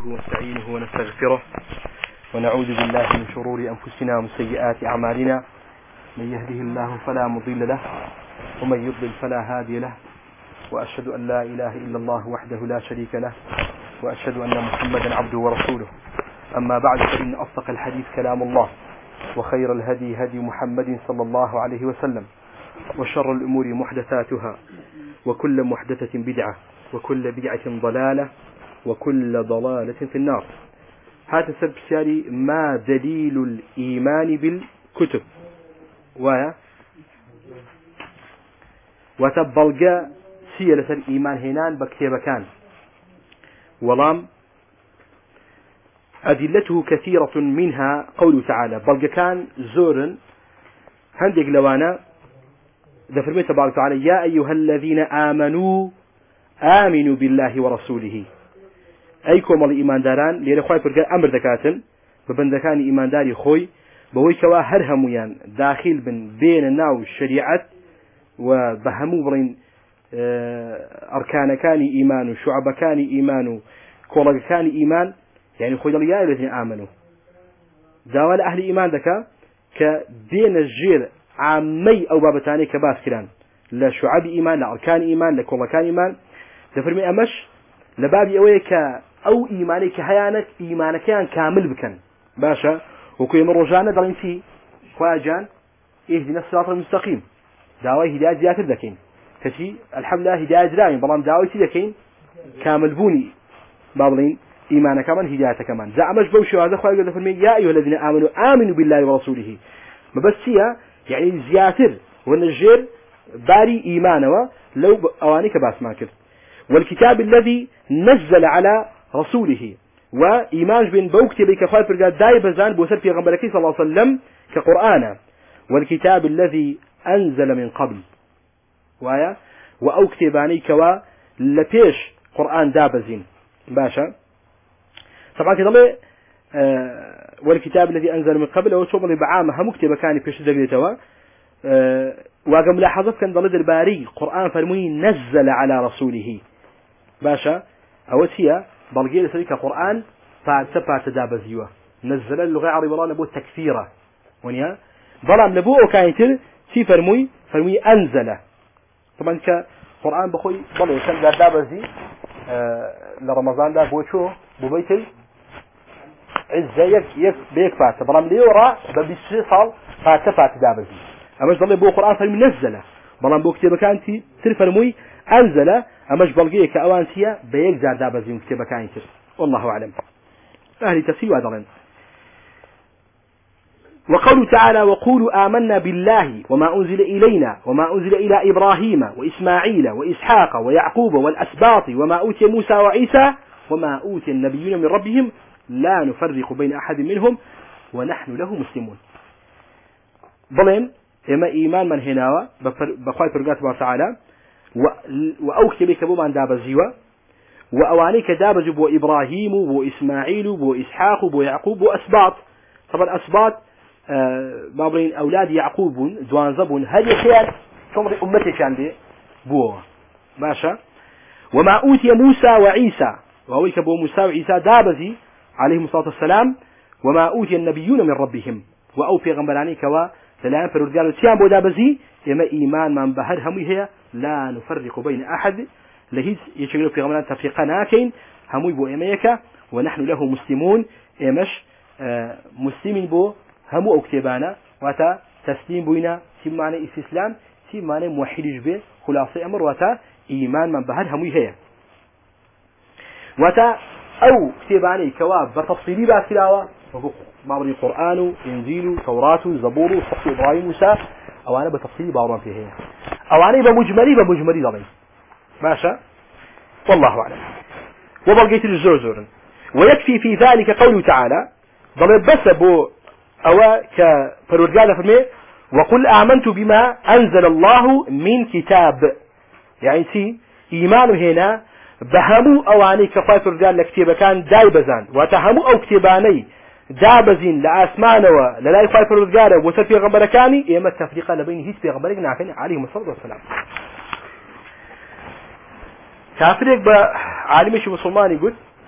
ونستعينه ونستغفره ونعوذ بالله من شرور أنفسنا ومن سيئات أعمالنا، من يهده الله فلا مضل له ومن يضلل فلا هادي له، وأشهد أن لا إله إلا الله وحده لا شريك له، وأشهد أن محمدا عبده ورسوله. أما بعد، فإن أصدق الحديث كلام الله، وخير الهدي هدي محمد صلى الله عليه وسلم، وشر الأمور محدثاتها، وكل محدثة بدعة، وكل بدعة ضلالة، وكل ضلالة في النار. هذا السبب الساري ما دليل الإيمان بالكتب وتبلغ سيرة الإيمان هنان بكتاب كان ولام أدلته كثيرة، منها قوله تعالى بلغ كان زور هندق لوانا ذكر تبارك وتعالى: يا أيها الذين آمنوا آمنوا بالله ورسوله. أيكم الإيمان داران لأن خواهي فرقان أمر ذكاتن ببندكان إيمان داري خوي بوي كوا هرهميان داخل بين الناو الشريعة وبهمو برين أركان كان إيمان وشعب كان إيمان وكولغ كان إيمان، يعني خوي يا الذين آمنوا داوال أهل إيمان ذكا كبين الجيل عامي أو بابتاني كباس كلان لا شعب إيمان لا أركان إيمان لا كولغ كان إيمان دفرمي أمش لبابي أويك أو إيمانك هيانك إيمانك كان كامل بكن باشا، وكي مروجانا دلين في خواجان اهدنا الصراط المستقيم داوي هداية زيادة ذكين كشي الحمد لله هداية زراين بلان داوي ذكين كامل بوني بابلين إيمانك كمان هداية كمان زعمش بوشو هذا خواجة دفرمي: يا أيها الذين آمنوا بالله ورسوله. ما بس هي يعني زياتر ونجير باري إيمانه لو أوانيك باس ماكر. والكتاب الذي نزل على رسوله، وإيمان بين بوكتي كخال فرقات دايب زان بوسر في غنبلك صلى الله عليه وسلم كقرآن. والكتاب الذي أنزل من قبل وآية وأوكتباني كوا لبيش قرآن دابزين باشا. طبعا كده والكتاب الذي أنزل من قبل أو شغل بعامها مكتبة كان بيش دقيتوا واقم لاحظت كان ضلد الباري قرآن فرمي نزل على رسوله باشا. أول شيء بلقي لسريك قرآن فاعتبع تدابزيوه نزل اللغة العربية والله نبوه تكثيره ونيا ظلام نبوه كاينتر في فرمي أنزل. طبعا كقرآن بخوي ضلوا كان دابزي لرمضان ده بوشو ببيتي عزة يك فات ظلام ليورا ببيشي صال فاعتبع تدابزي. أمش ضل بو قرآن فرمي نزله بلان بو كتابة كانتي ترفرمي أنزله أمش بلقيه كأوانسية بيك زار دابزيون كتابة كانتي. والله أعلم. أهل تفسير وادرن. وقوله تعالى: وقولوا آمنا بالله وما أنزل إلينا وما أنزل إلى إبراهيم وإسماعيل وإسحاق ويعقوب والأسباط وما أوتي موسى وعيسى وما أوتي النبيون من ربهم لا نفرق بين أحد منهم ونحن له مسلمون. ظلم إما إيمان من هنا بقاء فرقات الله تعالى وأوكتب كبو من دابزيوة وأوانيك دابز بو إبراهيم بو إسماعيل بو إسحاق بو يعقوب بو أسباط. طبعا أسباط بابرين أولاد يعقوب دوان زبون هذه خيال تمر أمتي كان دي بو ماشا. وما أوتي موسى وعيسى وأويك بو موسى وعيسى دابزي عليهم الصلاة والسلام وما أوتي النبيون من ربهم وأوفي غنبرانيك سلام فرجال تيام بودا بزي إما إيمان من بهر همي هي لا نفرق بين أحد لهيز يشغلوا في غمران تفريقنا كين همي بو إميكا ونحن له مسلمون إمش مسلمين بو همو أكتبانا وتا تسليم بوينا سيم معنى استسلام سيم معنى موحيد به خلاصة أمر وتا إيمان من بهر همي هي وتا أو كتباني كواب بتفصيلي باسلاوة مابري قرآن إنجيل توراة زبور صحف إبراهيم موسى أو أنا بتفصيل باوران فيه أو أنا بمجملي ضمن ماشى. والله أعلم. وبلقيت الزرزور ويكفي في ذلك قوله تعالى ضل بس بو أو كفرورجال فرمي: وقل آمنت بما أنزل الله من كتاب. يعني سي إيمان هنا بهمو أواني كفاية فرورجال لكتابة كان دايبزان وتهمو أو كتاباني دابزين لأسمان ولا يفاي فرزقاره وسر في غبركاني إما التفريق لبين هيس في غبرك نعكني عليهم الصلاة والسلام. كافرك بعالمش مسلمان يقول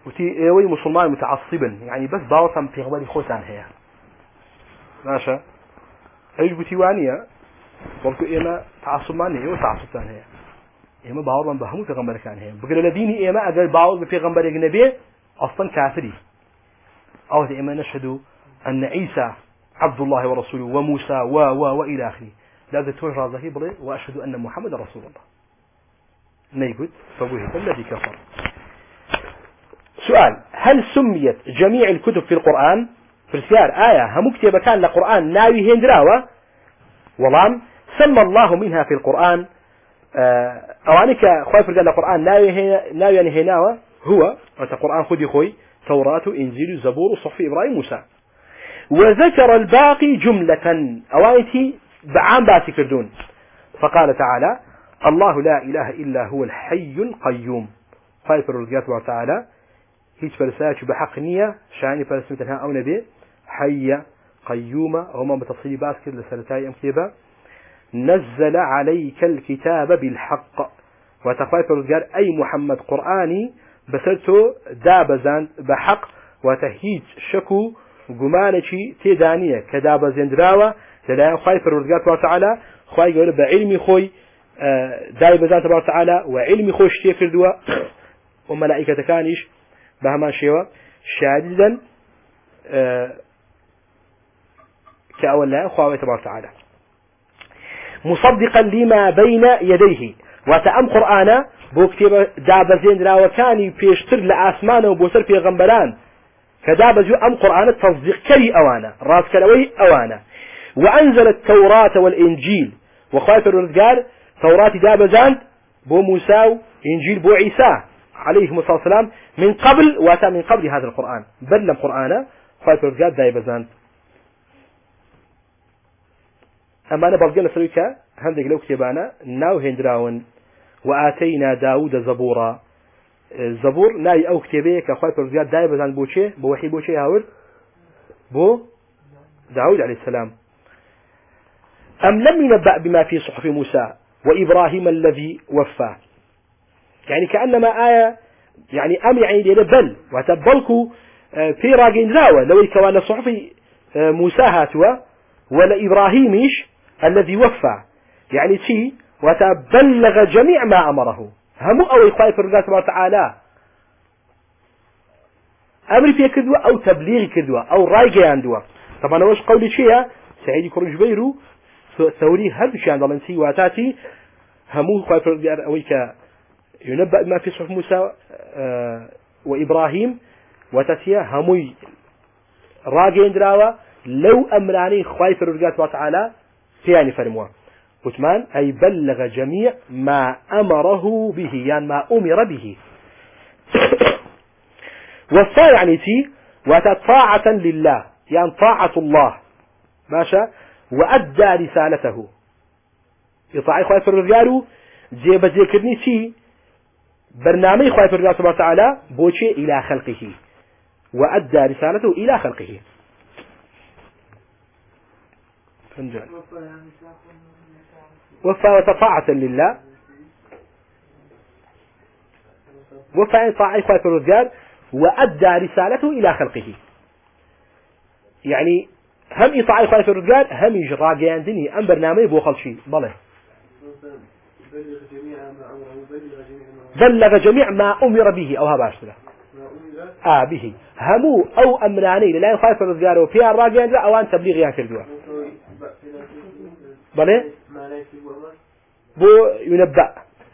وتي ايوي مسلمان متعصبا يعني بس باوطن في غبالي خوتان هي ماشا ايش بتيوانية قلت إما تعصبان هي وتعصبتان هي إما باورن بهمو في غنبر كان هي بقول الذين إما أجر باور في غنبر النبي أصلا كافري أو إما نشهد أن عيسى عبد الله ورسوله وموسى وإلى آخره لا تكون رازه بلي وأشهد أن محمد رسول الله نيبت فبوه الذي كفر. سؤال: هل سميت جميع الكتب في القرآن في السيار آية هم مكتبة كان لقرآن ناوي هندراوة؟ والله سمى الله منها في القرآن أوانك خايف قال القرآن ناوي يعني هناوة هو القرآن خذي خوي توراة إنجيل زبور صحف إبراهيم موسى، وذكر الباقي جملة أوانتي بعام باسي كردون فقال تعالى: الله لا إله إلا هو الحي القيوم. خايف الرزقات وتعالى هيج فرساك بحق نية شاني فرسمتها أو نبي حي قيومة هما بتفصيل باسكت لسلتاي أمكيبة. نزل عليك الكتاب بالحق وتخايف الرزقات أي محمد قرآني بسرته دابزان بحق وتهيج شكو قمانشي تيدانية كدابزين دراوة للا خايف الرزقات وتعالى خايف يقول بعلمي خوي دايبزان تبارك وتعالى وعلمي خوش تيكردوا وملائكة كانش بهما شيوا شاددا كأولا خواهي تبارك وتعالى مصدقا لما بين يديه وتأم قرآن بوكتب دابزين دراوة وكاني بيشتر لآسمانه وبوسر في غنبلان كدابزو أم قرآن تصديق كري أوانا راس كلوي أوانا. وأنزل التوراة والإنجيل وخايف الرزقار توراة دابزان بو موسى إنجيل بو عيسى عليه الصلاة والسلام من قبل واتا من قبل هذا القرآن بل قرآن خايف الرزقار دابزان. أما أنا بلقى لسلوكا هندق لو كتبانا ناو هندراون وآتينا داود زبورا الزبور ناي أو كتابه كخايف الرزقار دابزان بوشي بوحي بوشي هاول بو داود عليه السلام. أم لم ينبأ بما في صحف موسى وإبراهيم الذي وفى يعني كأنما آية يعني أم يعني بل وتبلكوا في راجين راوة لو كان صحف موسى هاتوا ولا إبراهيميش الذي وفى يعني شيء وتبلغ جميع ما أمره هم أو يخايف الله سبحانه وتعالى أمر في كدوة أو تبليغ كدوة أو رايجة عندوا. طبعا وش قولي شيء سعيد كرج بيرو ثوري هذا شيء عندما نسي واتاتي همو خايف أويك ينبأ ما في صحف موسى وإبراهيم وتاتيا همو راجين دراوة لو أمراني خايف الرجال وتعالى يعني فرموا وثمان أي بلغ جميع ما أمره به يعني ما أمر به. والصاع يعني تي وتطاعة لله يعني طاعة الله ماشا وأدى رسالته يطاعي خايف الرجال جيب ذكرني تي برنامج خايف الرجال سبحانه وتعالى بوشي إلى خلقه وأدى رسالته إلى خلقه. وفى وتطاعة لله وفى طاعي خايف الرجال وأدى رسالته إلى خلقه يعني هم إطاعي خايف الرجال هم يجراجي عندني أم برنامج بو خلشي بله بلغ جميع ما أمر به أو هباشته به همو أو أمراني لا يخايف الرجال وفيها الراجي عندنا أوان تبليغ يعني كردوا بله بو ينبأ.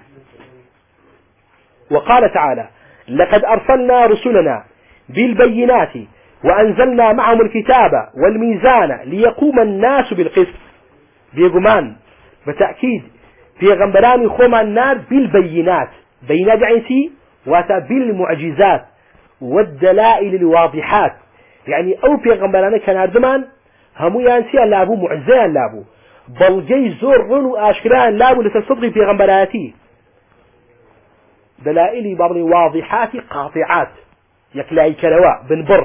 وقال تعالى: لقد أرسلنا رسلنا بالبينات وأنزلنا معهم الكتاب والميزان ليقوم الناس بالقسط. بيقومان بتأكيد في غنبلان خوما النار بالبينات بينات يعني واتا بالمعجزات والدلائل الواضحات يعني أو في غنبلان كان أردمان همو يانسي لابو معزان لابو بل جي زور وآشكران لابو لتصدقي في غنبلاتي دلائل بعض واضحات قاطعات يكلاي كلواء بنبر.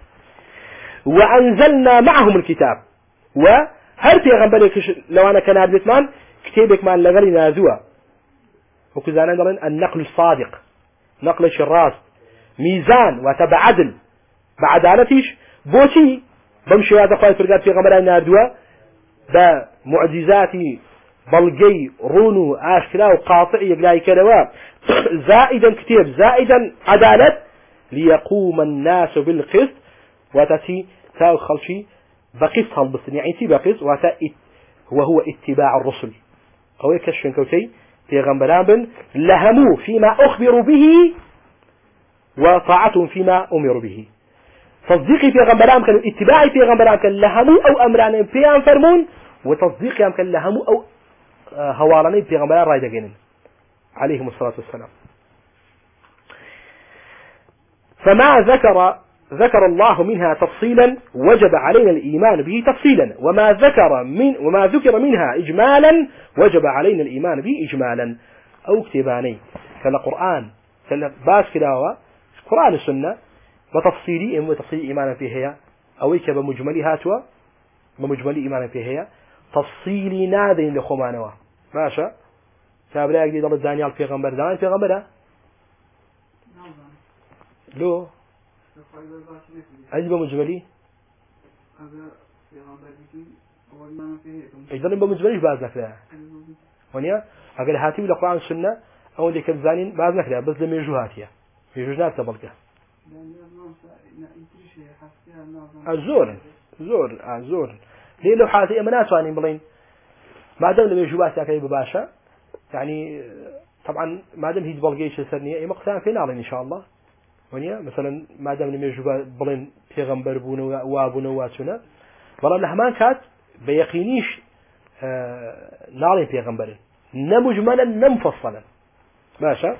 وأنزلنا معهم الكتاب وهل في غنبلك لو أنا كان أردمان كتابك مع اللغري نازوة وكذانا نقول النقل الصادق نقل الشراس ميزان وتبع عدل بعدالتيش بوشي بمشي هذا خايف فرقات في غمران ناردوا بمعجزاتي بلقي رونو آشكلا وقاطع يقلاي كدوا زائدا كتير زائدا عدالة ليقوم الناس بالقسط وتأتي تاو خلشي بقسط هالبسن يعني تي بقسط وهو اتباع الرسل أو يكشفن كوتي في غمران بن لهموا فيما أخبروا به وطاعتهم فيما أمروا به تصديقي في غمران كان اتباعي في غمران كان لهموا أو أمران في أنفرمون وتصديقي كان لهموا أو هوالني في غمران رايدقين عليهم الصلاة والسلام. فما ذكر الله منها تفصيلا وجب علينا الإيمان به تفصيلا وما ذكر منها إجمالا وجب علينا الإيمان به إجمالا أو كتباني كالقرآن باس كلاوة قرآن السنة بتفصيلي وتفصيل إيمانا فيها أو يكب مجملي هاتوا بمجملي إيمانا فيها تفصيلي نادين لخمانوا ماشا كابلا يجدي ضل دانيال في غمبر دانيال في غمبر لو أجب مجملي يضل بمجمليش باز نكلا ونيا أقل هاتي ولا قرآن السنة أو ذيك الزانين باز نكلا بس لم يجوا هاتيا يجوا ناس تبلكه زور ليه لو حاتي أمانات وانين بلين ما دام لم يجوا هاتيا كي بباشا يعني طبعا ما دام هي تبلغيش سرنية مقتان فينا إن شاء الله ونيا مثلا ما دام لم يجوا بلين پیغمبر بونه وابونه واتونه والله لهمان كات بيقينيش نعلم پیغمبر نمجملا نمفصلا ماشا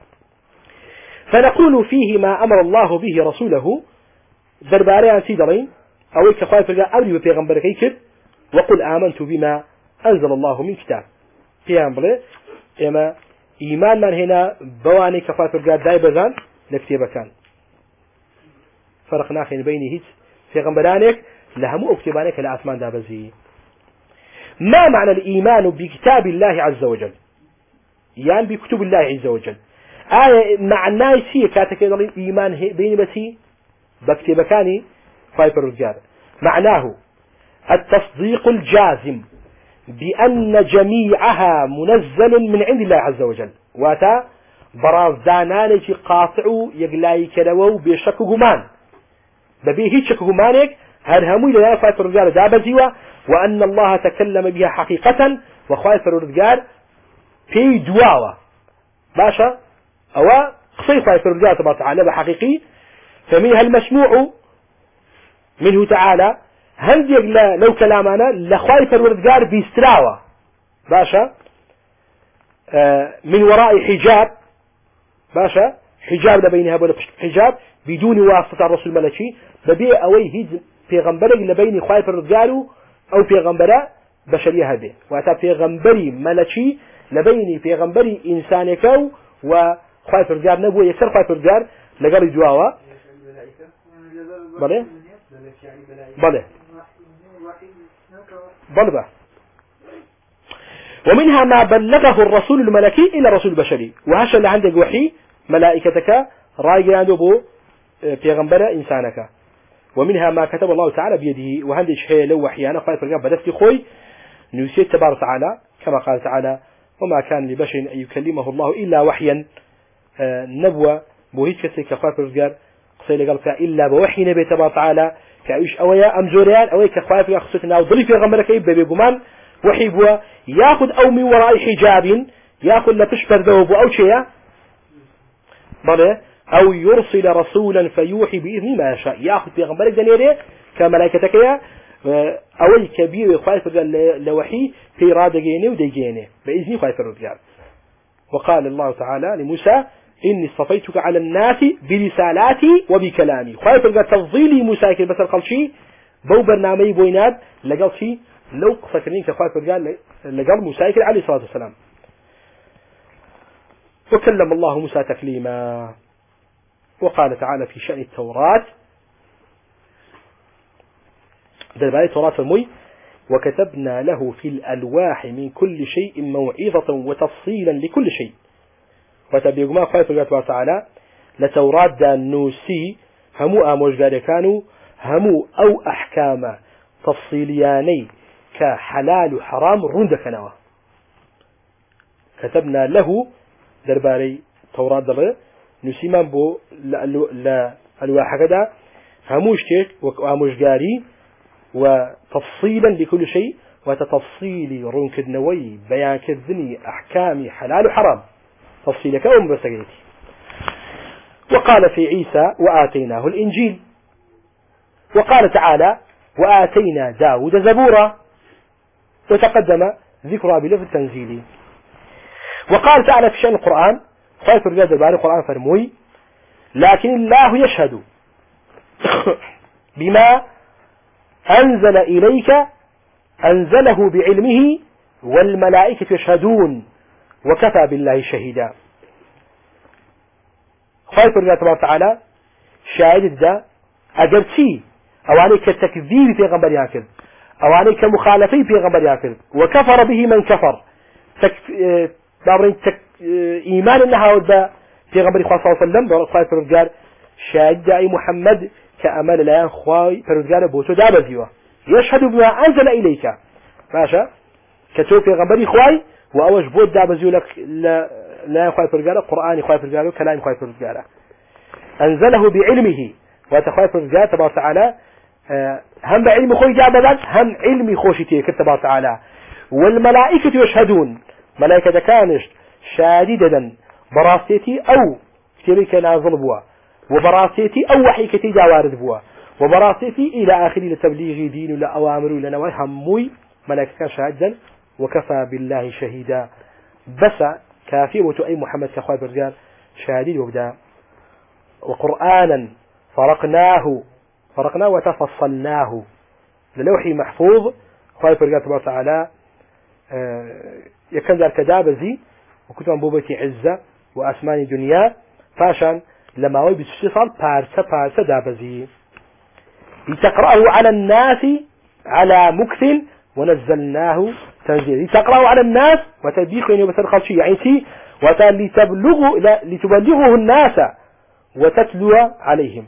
فنقول فيه ما أمر الله به رسوله درباري عن سيدرين أو كخايف فرقا أمري بپیغمبر كيكب وقل آمنت بما أنزل الله من كتاب پیغمبر إما إيمان من هنا بواني كخايف فرقا دايبزان لكتابة كان فرق ناخين بيني هيت في غنبرانك لهم اكتبانك لأثمان دابزي. ما معنى الإيمان بكتاب الله عز وجل يعني بكتب الله عز وجل معناه سي كاتك الإيمان بيني بسي بكتب كاني فايبر الرجال معناه التصديق الجازم بأن جميعها منزل من عند الله عز وجل واتا برازدانانك قاطعوا يقلاي كدوو بشك قمان ببيه هيك شك قمانك هرهموا إلى خايف الرجال دابزيوة وأن الله تكلم بها حقيقة وخايف الرجال في دواوة باشا أو قصي خايف الرجال تبارك وتعالى بحقيقي فمنها المسموع منه تعالى هل يقلا لو كلامنا لخايف الرجال بيستراوة باشا من وراء حجاب باشا حجاب لبينها ولا حجاب بدون واسطة الرسول الملكي ببيع أوي هيد پیغمبرك لبين خايف الرجال أو پیغمبرة بشرية هذه وأتا پیغمبري ملكي لبين پیغمبري إنسانك وخايف الرجال نبوه يكسر خايف الرجال لقال جواوا بله بله ومنها ما بلغه الرسول الملكي إلى الرسول البشري وهذا اللي عندك وحي ملائكتك راجع عنده بو پیغمبر إنسانك ومنها ما كتب الله تعالى بيده وهندش هي لو وحيانا خايف الرجال بدفتي خوي نسيت تبارك وتعالى كما قال تعالى وما كان لبشر أن يكلمه الله إلا وحيا نبوة بوهيت كسيك خايف الرجال قصير قال إلا بوحي نبي تبارك وتعالى كعيش أويا أمزوريان أويا كخايف يخصتنا وضلي في غمرك يبدأ بيقمان وحي بوا ياخذ أو من وراء حجاب ياخذ لتشبر ذوب أو شيء بله أو يرسل رسولا فيوحي بإذن ما يشاء ياخذ في غمرك دنيري كملائكتك يا أول كبير خايف لوحي في رادجيني وديجيني بإذن خايف الرجال. وقال الله تعالى لموسى إني اصطفيتك على الناس برسالاتي وبكلامي خايف الرجال تفضيلي موسى بس القلشي بو برنامج بوينات لقال فيه لو فاكرين كخايف الرجال لقال موسى عليه الصلاة والسلام. وكلم الله موسى تكليما. وقال تعالى في شأن التوراة دلبالي التوراة المي وكتبنا له في الألواح من كل شيء موعظة وتفصيلا لكل شيء وتبيق ما خايف الله تعالى لتورات دا نوسي همو آموشگاري كانوا همو أو أحكام تفصيلياني كحلال وحرام روندكنوا كتبنا له درباري توراة دلي نسيمان بو الواحة كدا هموشتك وآموشگاري وتفصيلا لكل شيء وتتفصيلي رونكدنوي بيان كذني أحكامي حلال وحرام تفصيلك ومبسقيتي. وقال في عيسى وآتيناه الإنجيل. وقال تعالى وآتينا داود زبورا وتقدم ذكرها بلفظ التنزيل. وقال تعالى في شأن القرآن خايف رجال الباري القرآن فرموي لكن الله يشهد بما أنزل إليك أنزله بعلمه والملائكة يشهدون وكفى بالله شهيدا. خايف رجال تبارك وتعالى شاهد ذا أجرتي أو عليك التكذيب في غنبر ياكل أو عليك مخالفي في غنبر ياكل وكفر به من كفر إيمان أنها وذا في غنبر صلى الله عليه وسلم. خايف رجال شاهد أي محمد كأمل لا ينخواي فرجال بوتو دابزيوه يشهد بما أنزل إليك ماشا كتوب في غنبر إخواي وأوج بود دابزيو لك لا ينخواي فرجال القرآن يخواي فرجال كلام يخواي فرجال أنزله بعلمه وتخواي فرجال تبارك وتعالى هم بعلم خوي جابلان هم علمي خوشتي كتبارك وتعالى والملائكة يشهدون ملائكة كانش شاددا براسيتي أو كتيريك نازل بوا وبراسيتي أو وحي كتي جوارد بوا وبراسيتي إلى آخر لتبليغ دين ولا أوامر ولا نواهي هموي ملائكة كان شاهدا وكفى بالله شهيدا. بس كافي وتو أي محمد كخوي برجال شهيد وبدا. وقرآنا فرقناه وتفصلناه للوح محفوظ خوي برجال تبارك وتعالى يكن ذلك دابزي وكتب بوبتي عزة وأسمان دنيا فاشان لما هو بتصل بارسة دابزي لتقرأه على الناس على مكث ونزلناه تنزيل لتقرأه على الناس وتبيخ يعني بسر خلشي يعني لتبلغه الناس وتتلو عليهم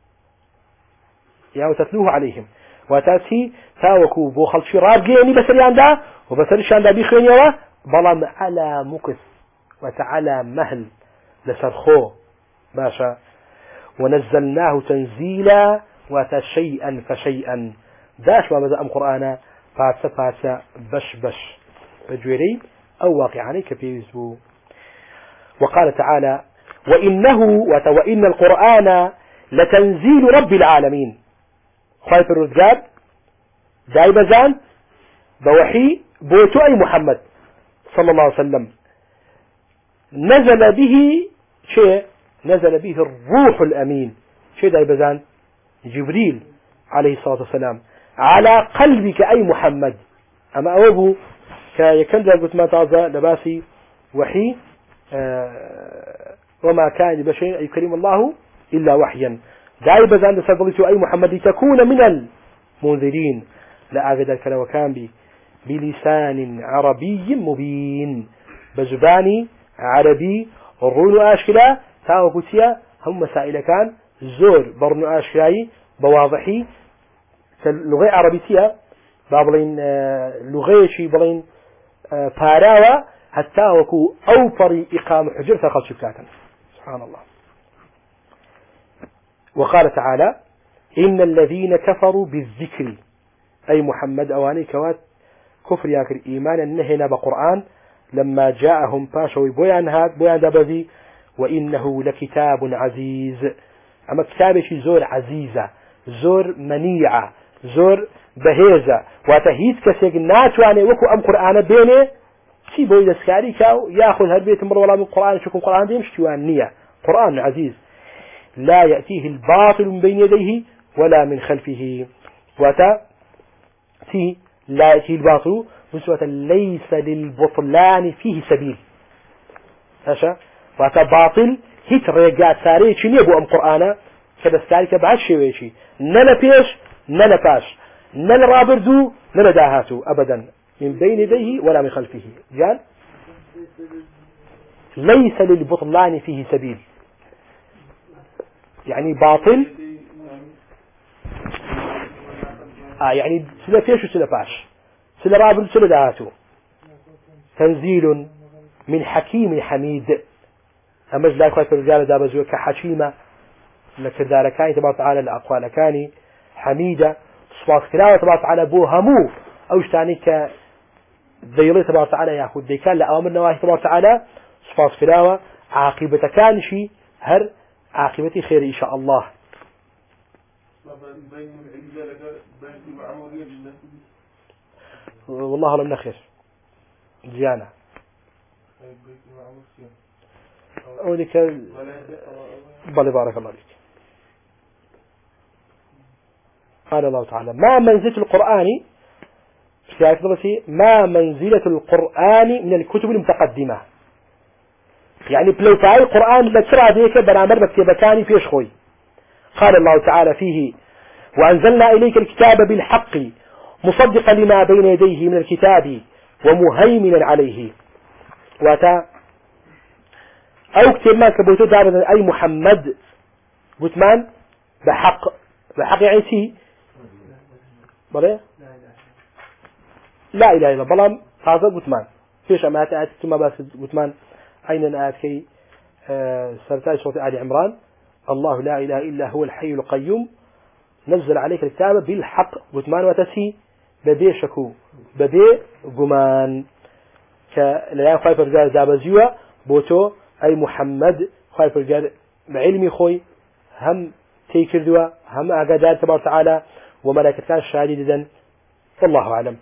يعني وتتلوه عليهم وتأتي تاوكو بو خلشي رابقيني بسريان دا وبسرشان دا بيخيني بلام على مكث وتعالى مهل لسرخو باشا ونزلناه تنزيلا وتشيئا فشيئا داش ما بدأ قرآن فاسا بش بجويري أو واقعاني كبيرزبو. وقال تعالى وإن القرآن لتنزيل رب العالمين. خايف الرزقاب داي بزان بوحي بوتو أي محمد صلى الله عليه وسلم نزل به الروح الأمين شيء داي بزان جبريل عليه الصلاة والسلام على قلبك أي محمد. أما أوبو كيكندر قلت ما تعزى لباسي وحي وما كان لبشر أن يكرم الله إلا وحيا داي بزان لسدلت أي محمد لتكون من المنذرين لا أجد الكلام وكان بلسان عربي مبين بزباني عربي الرون أشكلا تاوكتيا هم مسائل كان زور برنو أشكلاي بواضحي لغة عربية بابلين لغة شي بلين باراوة حتى وكو أوفر إقامة حجر فقط شبكاتا سبحان الله. وقال تعالى إن الذين كفروا بالذكر أي محمد أواني كوات كفر ياكر إيمانا نهنا بقرآن لما جاءهم باشوي بويان دابذي وإنه لكتاب عزيز. أما كتابي زور عزيزة زور منيعة زور بهيزة وتهيد كسيق ناتواني وكو أم قرآن بيني شي بوي دسكاري كاو ياخذ هالبيت مر ولا من قرآن شكو قرآن دي مشتوان نية قرآن عزيز لا يأتيه الباطل من بين يديه ولا من خلفه وتأتي لا يأتيه الباطل بسوة ليس للبطلان فيه سبيل هشا وتباطل هيت رجعت ساري شنو يبو أم قرآن كدسكاري كبعد شويشي نلا بيش نلا باش نلا رابردو نلا داهاتو أبدا من بين يديه ولا من خلفه قال ليس للبطلان فيه سبيل يعني باطل يعني سلا فيش وسلا باش سلا رابل سلا داتو تنزيل من حكيم حميد أمج لا يخاف الرجال دابزوك كحكيمة لكردار كاني تبارك تعالى الأقوال كاني حميدة صفات كلاوة تبارك تعالى بو همو أوش تاني ذيلي تبارك تعالى ياخذ ذي كان لأوامر نواهي تبارك تعالى صفات كلاوة عاقبة كان شي هر عاقبتي خير إن شاء الله. والله لم نخير زيانة أوليك بل بارك الله فيك. قال الله تعالى ما منزلة القرآن ما منزلة القرآن من الكتب المتقدمة يعني بلوتاي القرآن لترى ذيك برامر مكتبتاني في شخوي. قال الله تعالى فيه وأنزلنا إليك الكتاب بالحق مصدقا لما بين يديه من الكتاب ومهيمنا عليه واتا أو كتب ما كبوتو دابا أي محمد بوتمان بحق يعني سي بلى لا إله إلا بلام هذا بوتمان فيش أمات آيات ثم بس بوتمان أين آيات كي سرتاج صوت آل عمران الله لا إله إلا هو الحي القيوم نزل عليك الكتاب بالحق بوتمان وتسي بدي شكو بدي قمان كلا خايف رجال دابزيوا بوتو أي محمد خايف رجال بعلمي خوي هم تيكردوا هم أجداد تبارك تعالى وملائكة كان شاددا والله أعلم.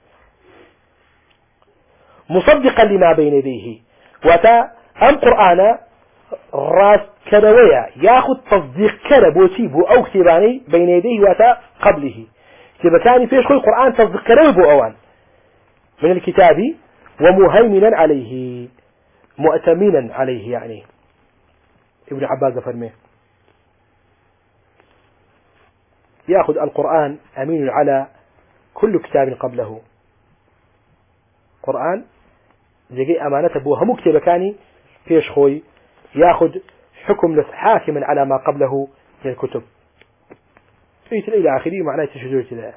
مصدقا لما بين يديه وتا أم قرآن راس كروية ياخذ تصديق كربوتي بو أو كتباني بين يديه وتا قبله كتبتاني فيش خوي قرآن تصديق كروي بو أوان من الكتاب ومهيمنا عليه مؤتمنا عليه يعني ابن عباس فرميه يأخذ القرآن أمين على كل كتاب قبله قرآن زي أمانته بو هم كتاب كاني فيش خوي يأخذ حكم حاكما على ما قبله من الكتب إلى آخره معناه تشجيع كذا.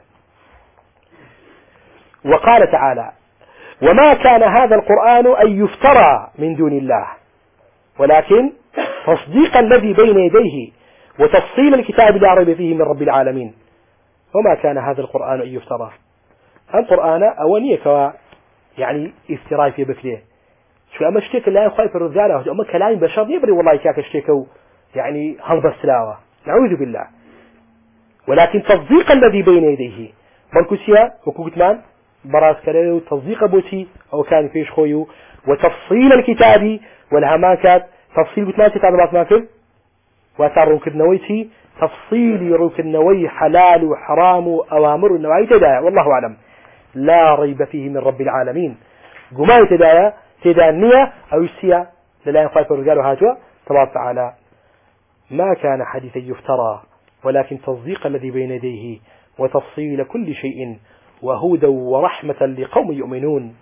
وقال تعالى وما كان هذا القرآن أن يفترى من دون الله ولكن تصديق الذي بين يديه وتفصيل الكتاب لا ريب فيه من رب العالمين. وما كان هذا القرآن أن يفترى القرآن أوليك يعني افتراء في بكليه شو أما اشتكى لا يخايف الرجال أما كلام بشر يبري والله كاك اشتكوا يعني هرب السلاوة نعوذ بالله ولكن تصديق الذي بين يديه مركوسيا وكوكتمان براس كلامه تصديق بوتي أو كان فيش خويو وتفصيل الكتاب والهماكات تفصيل بتماسي تعلمات ماكل وأثار روك النويتي تفصيل روك النوي حلال وحرام وأوامر النواهي تدايا والله أعلم لا ريب فيه من رب العالمين. قماي تدايا تدانية أو يسيا لا ينفايف الرجال هاتوا تبارك تعالى ما كان حديثا يفترى ولكن تصديق الذي بين يديه وتفصيل كل شيء وهدى ورحمة لقوم يؤمنون.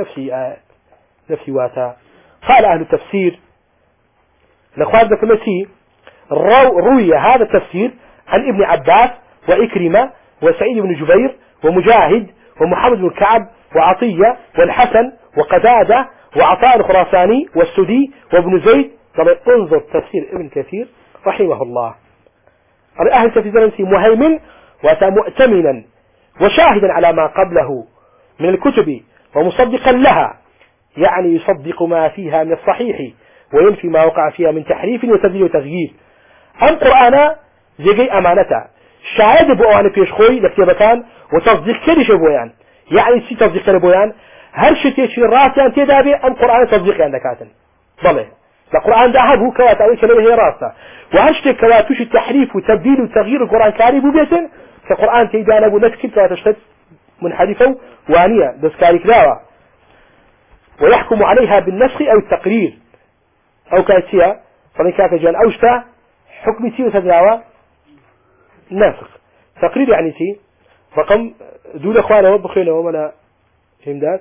نفسي واتا. قال أهل التفسير الأخوان ذا كمسي روي هذا التفسير عن ابن عباس وإكرمة وسعيد بن جبير ومجاهد ومحمد بن كعب وعطية والحسن وقتادة وعطاء الخراساني والسدي وابن زيد. طبعا انظر تفسير ابن كثير رحمه الله. أهل التفسير مهيمن ومؤتمنا وشاهدا على ما قبله من الكتب ومصدقا لها يعني يصدق ما فيها من الصحيح وينفي ما وقع فيها من تحريف وتبديل وتغيير. القرآن زي أمانته شاهد بأوان فيش خوي لكتابتان وتصديق كل شيء بويان يعني سي تصديق كل بويان هل شتي شي راسي أنت دابي أم قرآن تصديق عندك كاتن ضله القرآن ذهب كوات أو كلمة هي راسه وهل شتي كواتوش التحريف وتبديل وتغيير القرآن كاري بيتن كقرآن تيجانا أبو نسكت كواتشتت منحرفة وانية بس كاري كلاوة ويحكم عليها بالنسخ أو التقرير أو كاتيا فمن كاك جان أوشتا حكم تي وتدعوى ناسخ تقرير يعني تي رقم دول أخوانا وبخينا ومنا همداد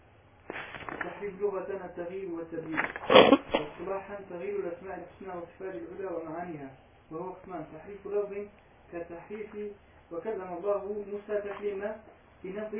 تحريف لغة التغيير والتبديل واصطلاحا تغيير الأسماء الحسنى والصفات العلى ومعانيها وهو قسمان تحريف لفظ كتحريف وكلم الله موسى تكليما بنفض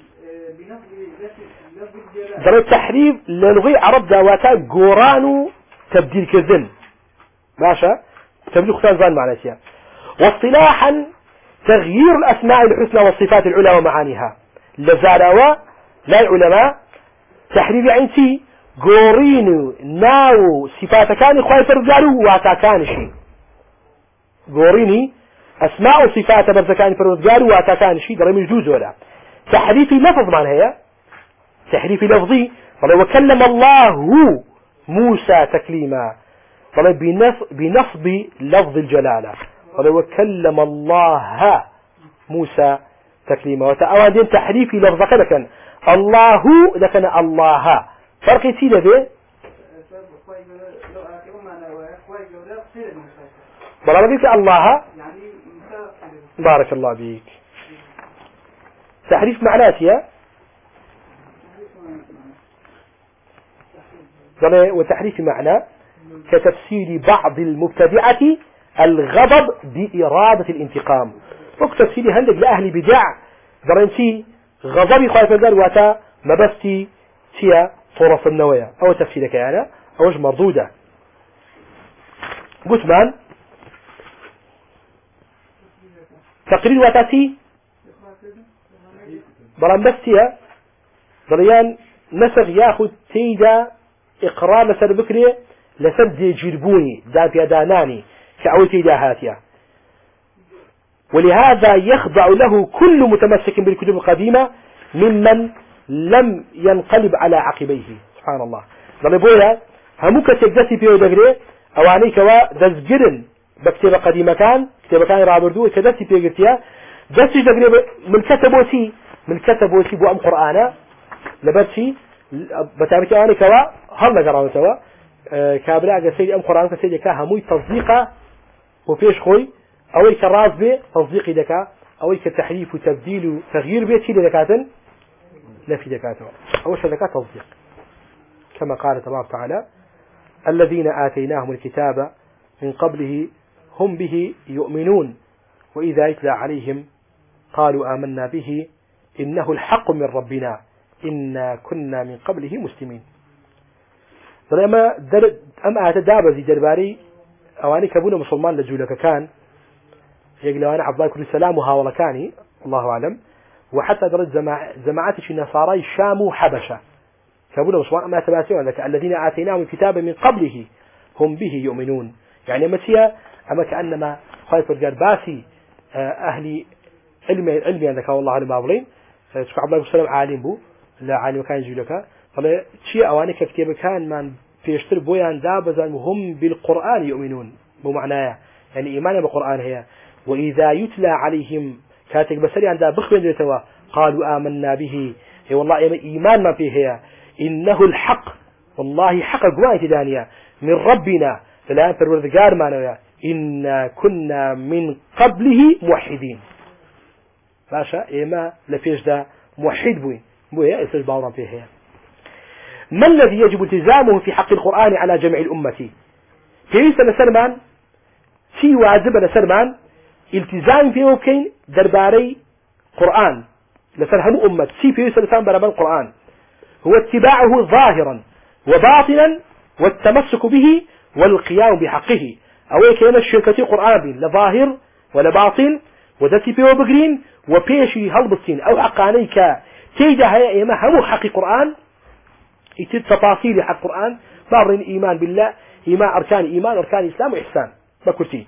لفظ الجلال. ضرب التحريف للغي عرب دواتا قوران تبديل كذن ماشا تبديل اختار زان معناتها. واصطلاحا تغيير الأسماء الحسنى والصفات العلى ومعانيها لزاروا لا العلماء تحريف عينتي قورين ناو صفات كان خواهي فرزقارو واتا كان شيء قوريني أسماء وصفات برزكان فرزقارو واتا كان شيء درم الجوز ولا تحريف لفظ معنى هي تحريف لفظي قال وكلم الله موسى تكليما قال بنصب لفظ الجلالة قال وكلم الله موسى تكليما وتأوان تحريف لفظك لكن الله لكن الله فرق تيدا به بلا قلت الله بارك الله بيك تحريف معناتها وتحريف معنى كتفسير بعض المبتدعة الغضب بإرادة الانتقام وكتفسير هندق لأهل بدع درنتي غضبي خايف الدار واتا مبستي تيا طرف النوايا أو تفسيرك يعني أوش مردودة قثمان تقرير واتاتي برام بستيا ضريان نسغ ياخذ تيدا إقرار لسر بكري لسر دي جربوني ذات يداناني كأول تيدا هاتيا ولهذا يخضع له كل متمسك بالكتب القديمة ممن لم ينقلب على عقبيه سبحان الله ضربوها هموك تجدسي فيه دقري أواني كوا دزقرن بكتابة قديمة كان كتابة كان رابردو كدسي فيه قرتيا دسي دقري من كتبوسي بو أم قرآن لبرشي بتعرف أواني كوا هل نقرأ سوا كابلا سيدي أم قرآن كسيدي كهموي تصديقه وفيش خوي أول كراز به تصديق دكا أول كتحريف وتبديل وتغيير به تيل دكاتن لا في دكاته أول شيء دكات تصديق كما قال تبارك وتعالى الذين آتيناهم الكتاب من قبله هم به يؤمنون وإذا يتلى عليهم قالوا آمنا به إنه الحق من ربنا إنا كنا من قبله مسلمين أما أتدابزي درباري أواني كبونا مسلمان لجولك كان يقولون عبد الله كل سلام وهاولا كاني الله أعلم وحتى درج جماعات النصارى الشام وحبشة كبونا مسلمان أما تباسيون لك الذين آتيناهم الكتاب من قبله هم به يؤمنون يعني مسيا أما كأنما خايف الرجال باسي أهل علمي عندك والله على الماضين عبد الله كل سلام عالم بو لا عالم كان يجولك قال شيء أواني كتاب كان من فيشتر بويان دابزا وهم بالقرآن يؤمنون بمعناه يعني إيمانا بالقرآن هي وإذا يتلى عليهم كاتك بسري عند بخبين جلتوا قالوا آمنا به هي والله إيمان ما فيه هي إنه الحق والله حق قوانة دانية من ربنا فلا فرورذقار معنا إنا كنا من قبله موحدين فاشا إيما لفيش دا موحد بوين يسج باورا فيه هي ما الذي يجب التزامه في حق القرآن على جميع الأمة في سنة سلمان في واجب سلمان التزام فيه وكين درباري قرآن لسرهم أمة في سنة برمان القرآن هو اتباعه ظاهرا وباطنا والتمسك به والقيام بحقه أو كان الشركة القرآن بين لظاهر ولا باطن ودتي فيه بقرين وبيشي هلبطين أو حقانيك تيجا هيا إما همو حق القرآن يتد تفاصيل حق القرآن بابرين إيمان بالله إيمان أركان إسلام وإحسان بكرتي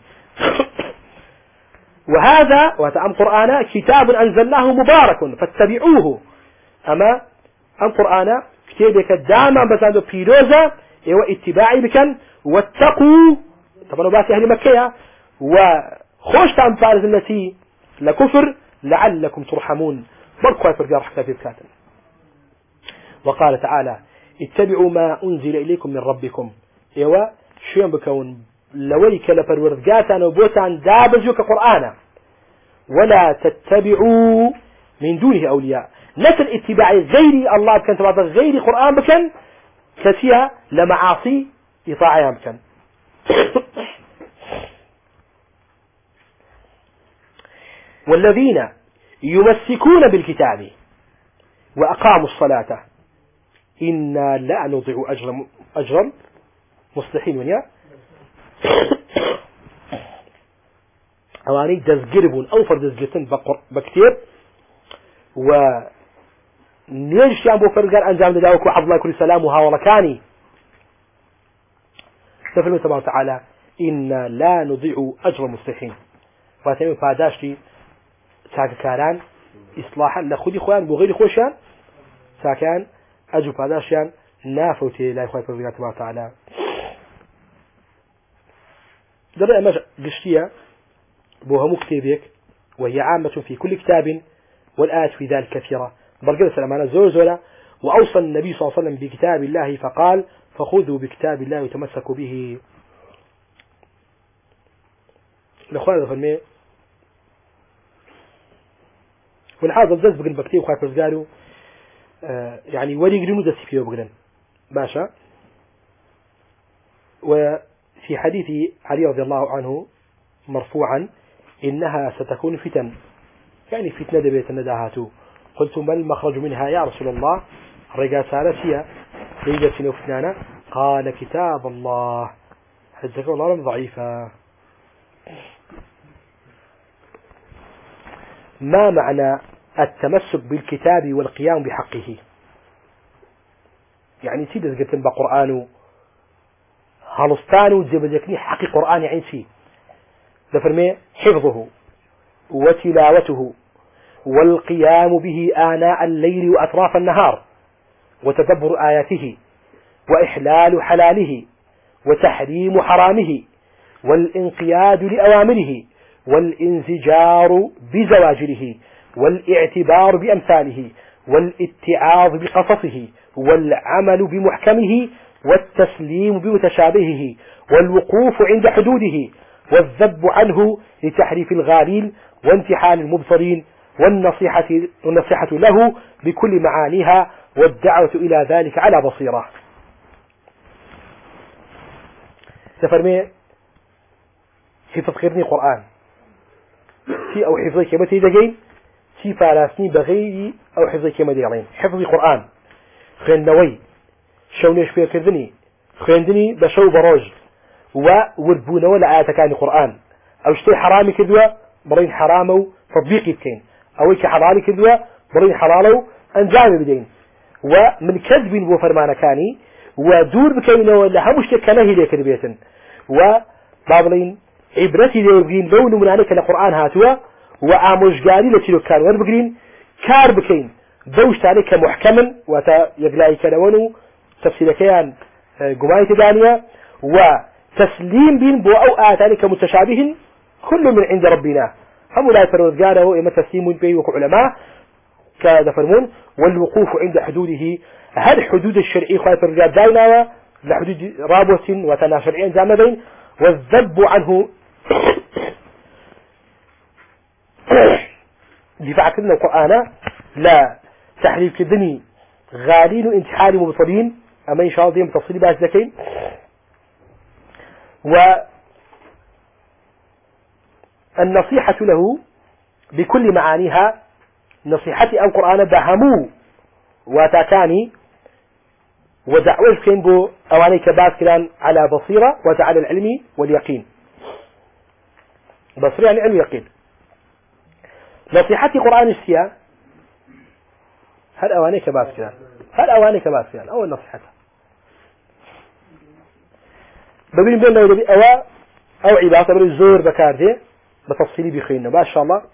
وهذا وأم قرآن كتاب أنزلناه مبارك فاتبعوه أما أم قرآن كتابك داما بساندو بيروزا اتباعي بكن واتقوا طبعا باسي أهل مكة وخوش تعم فارز التي لكفر لعلكم ترحمون بركوا يفرقا رحكا في بكاتن وقال تعالى اتبعوا ما أنزل إليكم من ربكم شيئا بكون لويك لفرورقاتان وبوتان دابزوك قرآنا ولا تتبعوا من دونه أولياء نسل اتباع غير الله بكن تبعض غير قرآن بكن كثيرا لمعاصي إطاعيا بكن والذين يمسكون بالكتاب وأقاموا الصلاة إنا لا نضيع أجر مصلحين ونيا أواني دزقربون أو فردزقتن بكتير ونيجي أبو فرقان أنزام لداوك وعبد الله كل سلام وهاولكاني تفرمي تبارك وتعالى إنا لا نضيع أجر المصلحين واتمي فاداشتي تاككاران إصلاحا لخذي خوان بغير خوشان تاكان أجر فاداشيان نافوتي لا يخوي فرقان تبارك وتعالى درء ما قشتية بوهم كتابك وهي عامة في كل كتاب والآيات في ذلك كثيرة برقل سلامانا زوزولا وأوصى النبي صلى الله عليه وسلم بكتاب الله فقال فخذوا بكتاب الله وتمسكوا به. الأخوان هذا فرمي والحاضر الزز بقل بكتير وخايف رزقالوا يعني ولي قرنوا دسي فيه بقلن باشا. وفي حديث علي رضي الله عنه مرفوعا إنها ستكون فتن يعني فتنة دبيت النداهات قلت ما المخرج منها يا رسول الله رجاء سالسيا ليجتنا فتنانا قال كتاب الله حجك الله ضعيفة. ما معنى التمسك بالكتاب والقيام بحقه؟ يعني سيدة قلت بقرآن هلستان وجبجكني حق قرآن يعني شيء دفرمي حفظه وتلاوته والقيام به آناء الليل وأطراف النهار وتدبر آياته وإحلال حلاله وتحريم حرامه والانقياد لأوامره والانزجار بزواجره والاعتبار بأمثاله والاتعاظ بقصصه والعمل بمحكمه والتسليم بمتشابهه والوقوف عند حدوده والذب عنه لتحريف الغالين وانتحال المبصرين والنصيحة له بكل معانيها والدعوة إلى ذلك على بصيرة. تفرمي حفظ خيرني قرآن في أو حفظي كما تيجين في فلاسني بغيري أو حفظي كما ديالين حفظي قرآن خينوي شونيش في كردني خيندني بشو بروج ووربون ولا آيات كان القرآن أو شتي حرامي كذوة برين حرامه تطبيقي بكين أو إيش حلالي كذوة برين حلاله أنجام بدين ومن كذب وفرمان كاني ودور بكينه ولا همش كناه ليك البيتن وبابلين عبرتي ليبين لون من عليك القرآن هاتوا وآموش قالي لتلو كان وربقين كار بكين دوشت عليك محكما وتا يقلعي كلونه تفسير كيان قماية دانية وتسليم بين بو أو آت عليك متشابه كل من عند ربنا هم لا يفرد قاله إما تسليم بين وكعلماء كذا فرمون والوقوف عند حدوده هل حدود الشرعي خايف الرجال داينا لحدود رابط وتنا شرعين زامدين والذب عنه دفاع كلنا القرآن لا تحريف كدني غالين وانتحال مبصرين أما إن شاء الله ديهم تفصيل باش ذكين والنصيحة له بكل معانيها نصيحتي أو قرآن بهمو وتاتاني ودعوة كين بو أواني كباس كلان على بصيرة وتعالى العلم واليقين بصيرة يعني علم يقين نصيحتي قرآن السيا هل أواني كباس كلان هل أواني كباس كلان أول نصيحتها ببين بين لو أو عبارة بل الزور بكارده بتفصيلي بخيرنا ما شاء الله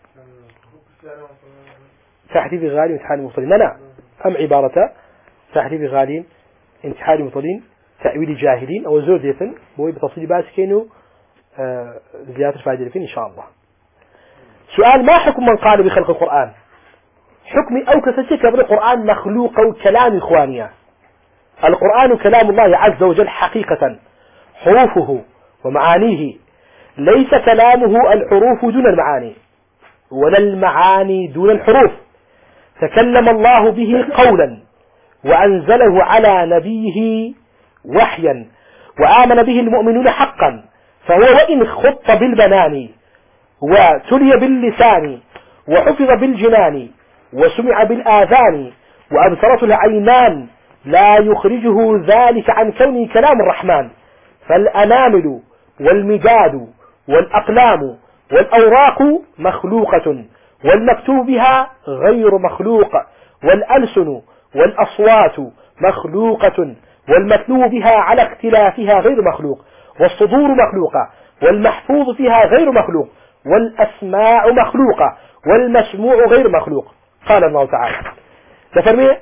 تحديث غالي وامتحان المصلين لا أم عبارة تحديث غالي امتحان المصلين تأويل جاهلين أو زور ديتن بوي بتفصيل باس كينو زيادة الفائدة فين إن شاء الله. سؤال ما حكم من قال بخلق القرآن؟ حكمي أو كسيك بالقرآن مخلوق أو كلام إخوانيا. القرآن كلام الله عز وجل حقيقة حروفه ومعانيه ليس كلامه الحروف دون المعاني ولا المعاني دون الحروف. تكلم الله به قولا وأنزله على نبيه وحيا وآمن به المؤمنون حقا فهو وإن خط بالبنان وتلي باللسان وحفظ بالجنان وسمع بالآذان وأبصرته العينان لا يخرجه ذلك عن كونه كلام الرحمن. فالأنامل والمداد والأقلام والأوراق مخلوقة والمكتوب بها غير مخلوق، والألسن والأصوات مخلوقة والمتلو بها على اختلافها غير مخلوق، والصدور مخلوقة والمحفوظ فيها غير مخلوق، والأسماع مخلوقة والمسموع غير مخلوق. قال الله تعالى لفرمي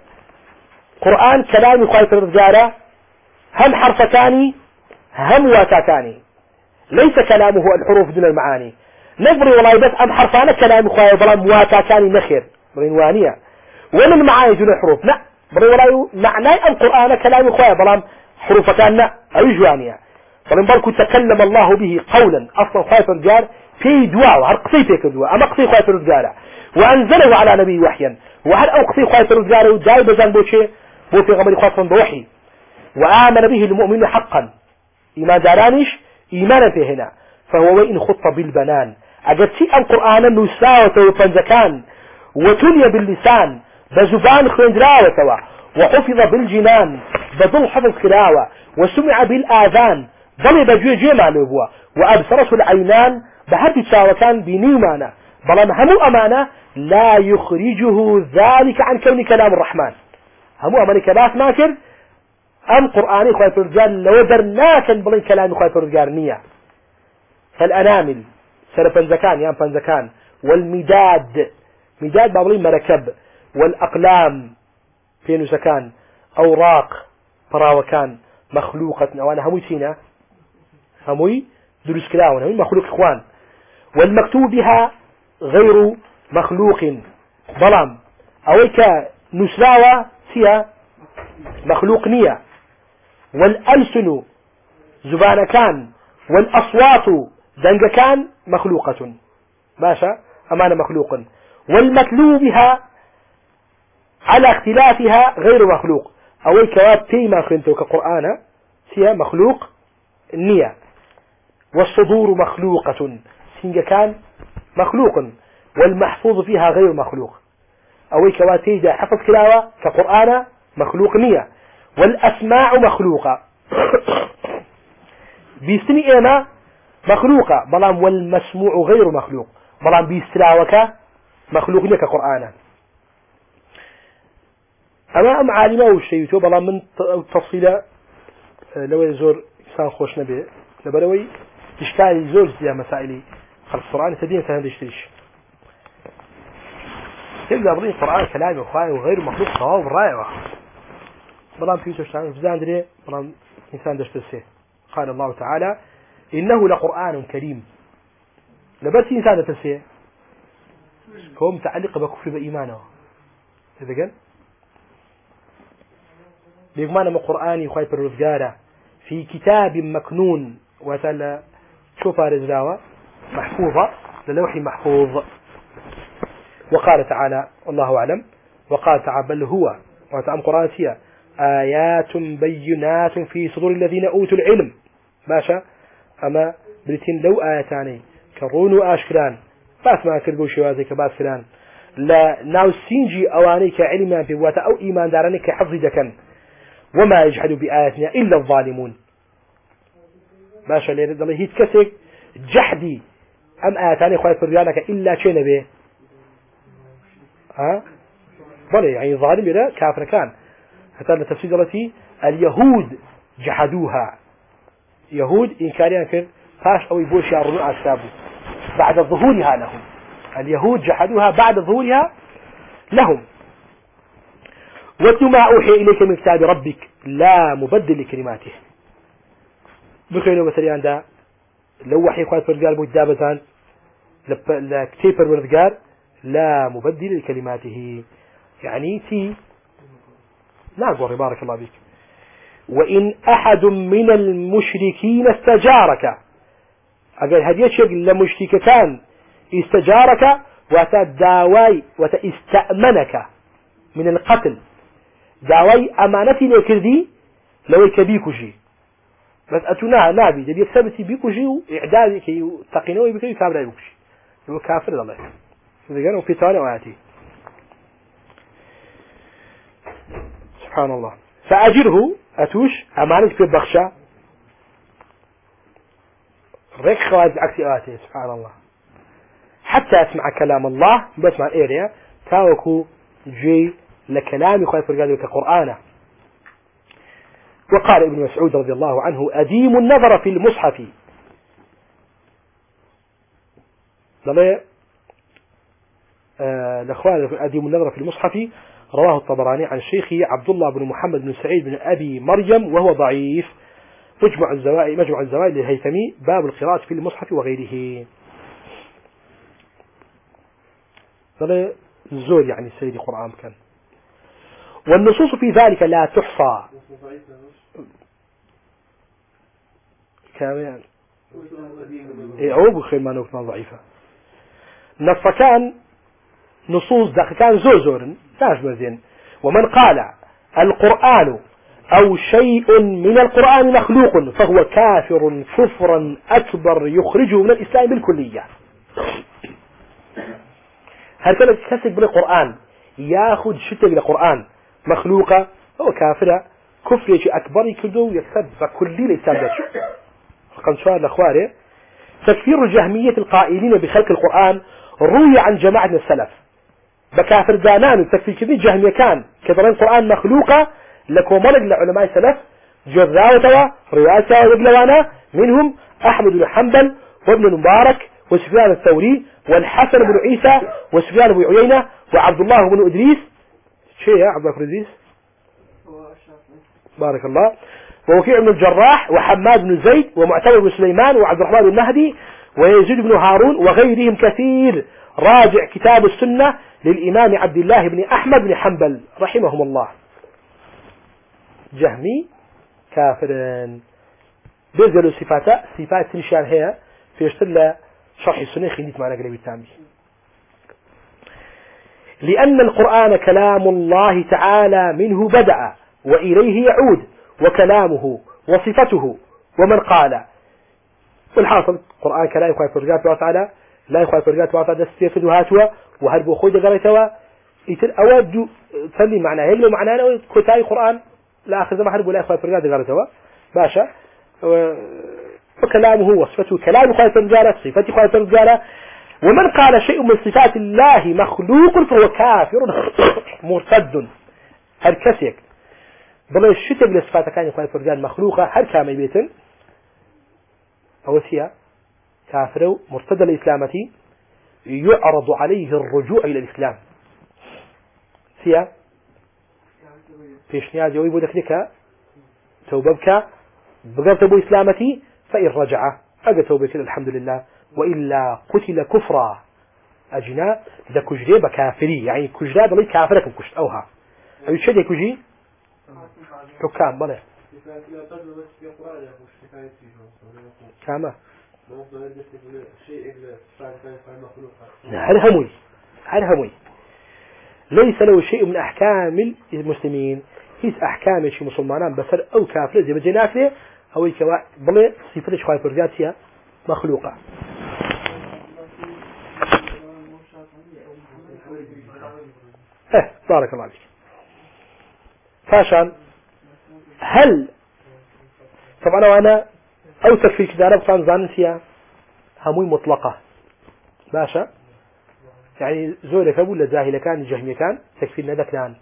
قرآن كلام خايف الرجالة هم حرفتان هم واتاتان، ليس كلامه الحروف دون المعاني. نبري والله بس أم حرفان كلام خايف بلام واتاتان نخير برينوانية ولا المعاني دون الحروف، لا بري والله معناه القرآن كلام خايف بلام حروفتان لا أو جوانية. فلن بالكو تكلم الله به قولا أصلا خايف الرجال في دواء هرقصي فيك دواء أما قصي خايف الرجال وأنزله على نبي وحيا، وهل أقصي خايف الرجال وداي بزن بوشي بو في غمر خاصا بوحي، وآمن به المؤمن حقا إيمان دارانش إيمانا في هنا. فهو وإن خط بالبنان أجدتي القرآن نساوة وفنزكان وتلي باللسان بزبان خندراوة وحفظ بالجنان بضل حفظ كلاوة وسمع بالآذان ضل بجوي جيما لبوا وأبصرته العينان بهدي تساوكان بنيمانا بلا همو أمانة لا يخرجه ذلك عن كون كلام الرحمن. همو أمانة كلاس ماكر أم قرآني خايف الرجال لو درناكن بلين كلامي خايف الرجال نية. فالأنامل سرفنزكان يام فنزكان والمداد مداد بابلين مركب والأقلام فينوسكان أوراق براوكان مخلوقة وانا هموي سينا هموي دروس كلاون هموي مخلوق إخوان، والمكتوب بها غير مخلوق ظلام أويك نسلاوة سيا مخلوق نية، والألسن زبان كان والأصوات دنج كان مخلوقة ماشا أمان مخلوق، والمتلو بها على اختلافها غير مخلوق أو كواب تيما خنتو كقرآن سيا مخلوق النية، والصدور مخلوقة سنج كان مخلوق، والمحفوظ فيها غير مخلوق أو كواب تيجا حفظ كلاوة كقرآن مخلوق نية، والأسماع مخلوقة بيستني إيما مخلوقة بلام، والمسموع غير مخلوق بلام بيستلاوك مخلوق نية كقرآن. أما عالمة والشيء بلام من تفصيلة لو يزور إنسان خوش نبي لبروي تشتاي زور زي مسائلي خلف القرآن تدين سهل يشتريش تبدأ بضين القرآن كلامي وخاي وغير مخلوق صواب رائع بلام فيه تشتاي فزان دري بلام إنسان دشترسيه. قال الله تعالى إنه لقرآن كريم لبس إنسان تسيه هو متعلق بكفر بإيمانه إذا قال بإيمانه من قرآن خايف الرزقارة في كتاب مكنون وتلا شوف رزقاوة محفوظة للوحي محفوظ. وقال تعالى والله أعلم وقال تعالى بل هو وتأم قرآن فيها آيات بينات في صدور الذين أوتوا العلم ماشا أما بريتين لو آياتاني كرون وآشكران باس ما كربو شوازي كباس فلان لا ناو سينجي أواني كعلمان في بواتا أو إيمان داراني كحفظ دكن وما يجحد بآياتنا إلا الظالمون ماشا ليرد الله هيت كسك جحدي أم آياتاني خواهي فريانك إلا شيء نبيه بلي يعني ظالم إلا كافر كان حتى التفسير التي اليهود جحدوها يهود إنكاريان كان فاش أو يبوش يعرضون أسبابه بعد ظهورها لهم. اليهود جحدوها بعد ظهورها لهم. واتل ما أوحي إليك من كتاب ربك لا مبدل لكلماته بخير مثلا دا لو وحي قوات فرقال مجدابتان لكتيبر ورذقار لا مبدل لكلماته يعني تي ناقوري بارك الله بك. وإن أحد من المشركين استجارك أقول هذه الشيء لمشركتان استجارك وتداوي وتستأمنك من القتل داوي أمانتي لكردي لو يكبيكو شيء بس أتونا نابي جديد ثبتي بيكو شيء إعدادي كي تقينوي بكي كابلا يبكشي هو كافر الله قالوا في ثاني وآتي سبحان الله. فأجره أتوش أمانة في البخشة ريك خواد عكس آتي سبحان الله حتى أسمع كلام الله بسمع إيريا تاوكو جي لكلام خايف الرجال كقرآن. وقال ابن مسعود رضي الله عنه أديم النظر في المصحف الأخوان أديم النظر في المصحف رواه الطبراني عن شيخه عبد الله بن محمد بن سعيد بن أبي مريم وهو ضعيف. مجمع الزوائد للهيثمي باب القراءة في المصحف وغيره. الزور يعني سيدي قرآن كان. والنصوص في ذلك لا تحصى كمان عوب خير ما نوكنا ضعيفة نص كان نصوص داخل كان زور تاش مزين. ومن قال القرآن أو شيء من القرآن مخلوق فهو كافر كفرا أكبر يخرجه من الإسلام بالكلية. هل كان كسب بالقرآن ياخذ شتى بالقرآن مخلوقة هو كافر كفر شيء أكبر يكدو يكسب كلي الإسلام. فقد سؤال الأخواري تكفير الجهمية القائلين بخلق القرآن روي عن جماعة من السلف بكافر دانان تكفير كذي جهمية كان كذلك القرآن مخلوقة لكو مرق لعلماء السلف جراوتوا رواياتها وقلوانا منهم أحمد بن حنبل وابن المبارك وسفيان الثوري والحسن بن عيسى وسفيان بن عيينة وعبد الله بن إدريس شيء يا عبد الله بن إدريس بارك الله ووكيع بن الجراح وحماد بن زيد ومعتمر بن سليمان وعبد الرحمن بن مهدي ويزيد بن هارون وغيرهم كثير. راجع كتاب السنة للإمام عبد الله بن أحمد بن حنبل رحمهم الله. جهمي كافرين بيزلوا صفات تنشان هي في اشتل شرح السنة خليت معنا قريب التامي. لأن القرآن كلام الله تعالى منه بدأ وإليه يعود وكلامه وصفته. ومن قال والحاصل القرآن كلام يخوي فرقات وتعالى لا يخوي فرقات وتعالى دستيفد وهاتوا وهربوا خوي دقريتوا يتل أود تسلي معنا هلو معنا كتاي قرآن لا آخر زمان هربوا لا يخوي فرقات دقريتوا باشا وكلامه وصفته كلام يخوي فرقات صفته يخوي فرقات. ومن قال شيء من صفات الله مخلوق فهو كافر مرتد. هركسيك بل الشتى بالصفات كان يخوي فرقات مخلوقة هر كامل بيتن أو فيها كافر مرتد الإسلامة يعرض عليه الرجوع إلى الإسلام فيها فيش نياز يوي بودك لك توببك بقرت أبو إسلامتي فإن رجع أجا توبك الحمد لله وإلا قتل كفرا أجنا إذا كجري بكافري يعني كجري ضلي كافركم كشت أوها أو يشد يكجي حكام بله كما هرهموي ليس له شيء من أحكام المسلمين هيس أحكام شيء مسلمان بسر أو كافر زي بجناك له أو يكوا بله صفتش خايف رجاتها مخلوقة. بارك الله عليك. فاشان هل طبعا وانا اوثق في كتاب كان زانسيا هموي مطلقة باشا يعني زول كابو لزاهل كان جهمي كان تكفير ندى كان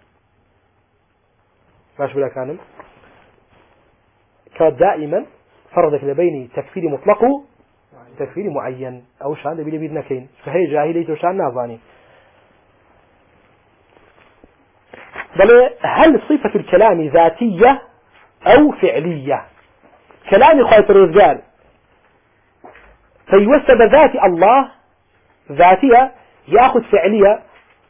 باش بلا كانم كان دائما فرضك لبيني تكفير مطلق تكفير معين او شان دبي بيدنا كين فهي جاهلية وشان ناظاني. بل هل صفة الكلام ذاتية أو فعلية؟ كلام خايف الرجال فيوسب ذات الله ذاتية يأخذ فعلية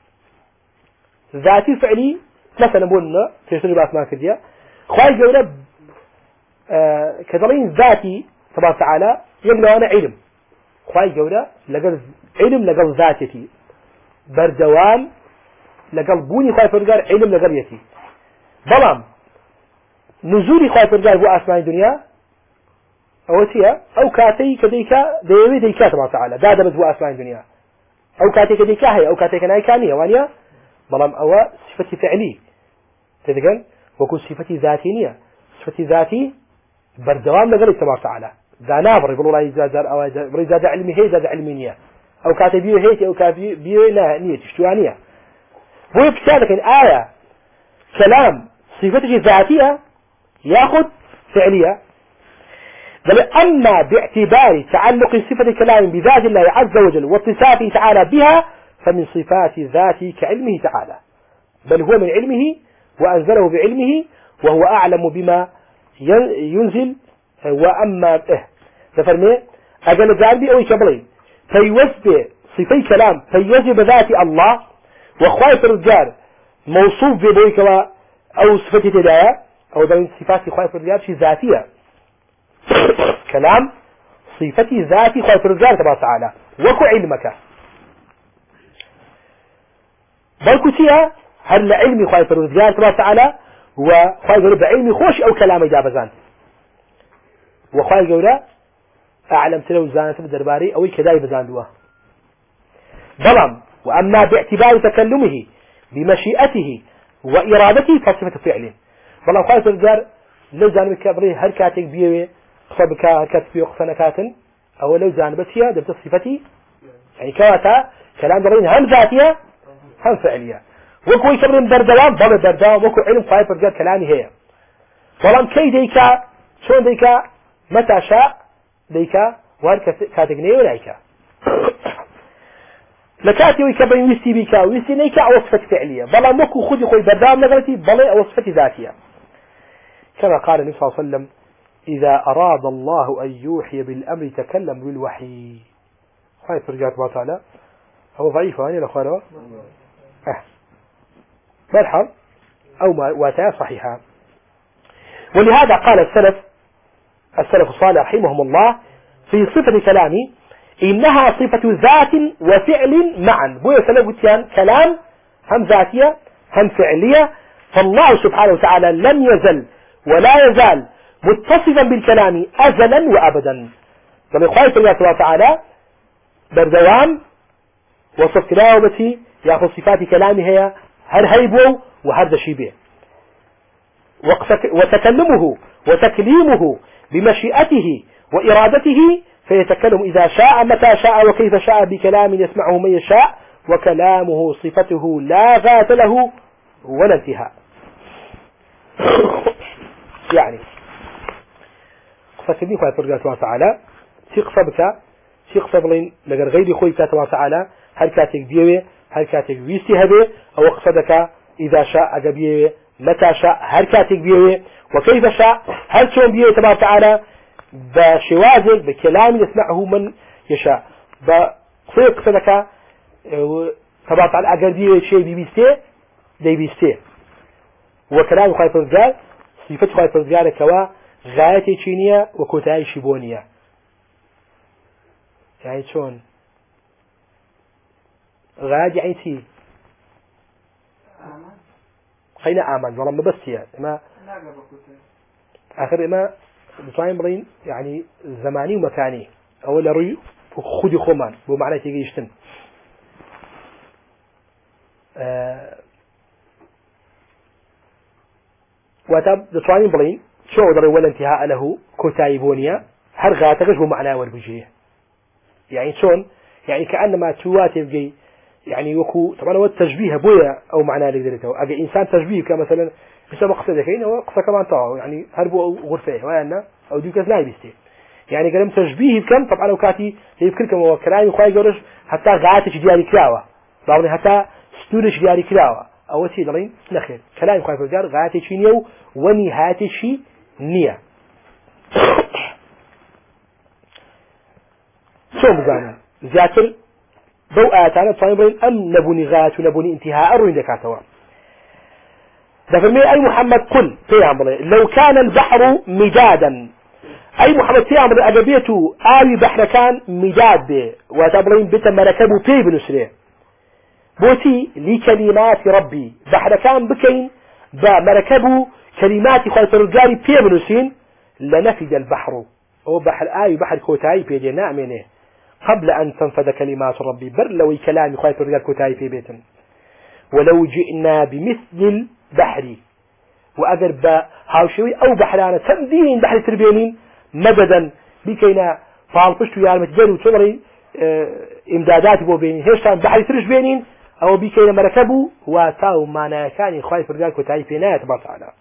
ذاتي فعلي مثلا بقولنا في سنبات ما كذية خايف جولة كذلين ذاتي تبارك وتعالى يملأ أنا علم خايف جولة لقل علم لقل ذاتي بردوان لقل بوني خايف الرجال علم لقل يتي بلام نزولي خايف الرجال بو أسماء الدنيا أو تيا أو كاتي كديكا ديوي ديكا تبارك وتعالى دادمت بو أسماء الدنيا أو كاتك ديكاهي أو كاتك نايكانية وانيا بلام أو صفة فعلي تذكر وكو صفة ذاتية صفة ذاتي بردوام لقل تبارك وتعالى ذا نابر يقولوا لا يزاد أو يزاد علمي هي زاد علمية أو كاتبيه هي أو كاتبيه لا نية تشتوانية هو يبتالك آية كلام صفته ذاتية ياخذ فعلية بل أما باعتبار تعلق صفة الكلام بذات الله عز وجل واتصافه تعالى بها فمن صفات ذاته كعلمه تعالى بل هو من علمه وأنزله بعلمه وهو أعلم بما ينزل وأما تفرمي أجل ذلك أو يكبرين فيوزب صفي كلام فيوزب ذات الله وخوايف الرجال موصوف ببويك أو صفة تدايا أو ذلك صفات خوايف الرجال شيء ذاتية كلام صفة ذاتي خوايف الرجال تبارك وتعالى وكو علمك بل كتيا هل لعلمي خوايف الرجال تبارك وتعالى وخوايف الرجال بعلمي خوش أو كلامي جابزان وخوايف الرجال أعلم تلو زانة الدرباري أو كداي بزان دواه بلام وأما باعتبار تكلمه بمشيئته وإرادته فصفة فعله بلام خوايف الرجال لو زانة كبري هل كاتك بيوي قصبك هل بيوي قصنا كاتن أو لو زانة بسيا دبت صفتي يعني كواتا كلام درين هم ذاتية هم فعلية وكو يكبرين بردوام بل بردوام وكو علم خوايف الرجال كلامي هي بلام كي ديكا شون ديكا متى شاء ديكا وهل كاتقنيه ولايكا لكاتي ويكبرين ويستي بيكا ويستي نيكا أو صفة فعلية بلا مكو خذي خوي بردام نغلتي بلا أو صفة ذاتية كما قال النبي صلى الله عليه وسلم إذا أراد الله أن يوحي بالأمر تكلم بالوحي هاي فرجات الله تعالى هو ضعيف هاني الأخوة مرحب أو ما واتايا صحيحة ولهذا قال السلف الصالح رحمهم الله في صفة كلامي إنها صفة ذات وفعل معا بويا سلف كلام هم ذاتية هم فعلية فالله سبحانه وتعالى لم يزل ولا يزال متصفا بالكلام أزلا وأبدا بل إخوائي الله تعالى بردوام وصف كلاوبتي يأخذ صفات كلامه هي هر هيبو وهر دشيبه وتكلمه وتكليمه بمشيئته وإرادته فيتكلم إذا شاء متى شاء وكيف شاء بكلام يسمعه من يشاء وكلامه صفته لا ذات له ولا انتهاء يعني قصة كبير خواه فرقات الله تعالى في قصة بلين لقر غيري خوي كاتب الله تعالى هل كاتك بيوي هل كاتك ويستي هبه أو قصدك إذا شاء أجبيه متى شاء هل كاتك بيوي وكيف شاء هل شون بيوي تبارك تعالى بشوازك بكلام يسمعه من يشاء بقصة قصدك تبارك تعالى أجر بيوي شيء بيبيستي دي بيستي وكلام خايف الرجال صفة خايف الرجال كوا غاية تشينية وكوتاي شيبونية يعني شون غاية يعني تي خينا آمن والله ما بس هي ما آخر ما بتوعين برين يعني زماني ومكاني أول ري خدي خمان بمعنى تيجي يشتن وتب بتوعين برين شو دري ولا انتهاء له كتايبونيا هر غاتقش بمعنى وربجيه يعني شون يعني كأنما تواتي بجي يعني وكو طبعا هو التشبيه بويا أو معناه اللي قدرته أجي إنسان تشبيه كمثلا بسبب قصة كين أو قصة كمان طاعه يعني هربوا غرفة ويانا أو ديك لا بيستي يعني كلام تشبيه بكم طبعا لو كاتي يذكركم هو كلام خواي جورج حتى غاتش دياري كلاوة طبعا حتى ستورش دياري كلاوة أو شيء دلين نخير كلام خواي فرجال غاتش شينيو ونهاية شيء نية شو مزانا زياتر ضوء آتانا تصايبين أم نبني غاية ونبني انتهاء أروين دكاتوا دفرمي أي محمد قل تيامري لو كان البحر مدادا أي محمد تيامري أجابيته آي بحر كان مداد به وتبرين بيتا مركبه بي بنسره بوتي لكلمات ربي بحر كان بكين بمركبه كلمات خالص الرجال بي بنسين لنفد البحر أو بحر آي بحر كوتاي بيجي نعمله قبل أن تنفذ كلمات ربي بر لو كلامي خايف الرجال كتاي في بيت ولو جئنا بمثل البحر وأقرب هاوشوي أو بحرانة تمدين بحر تربينين مددا بكينا فالقشتو يا المتجر وتمري امدادات بو بينين هيشتان بحر ترش بينين أو بكينا مركبوا واتاو معنا كان خايف الرجال كتاي في نهاية تبارك تعالى.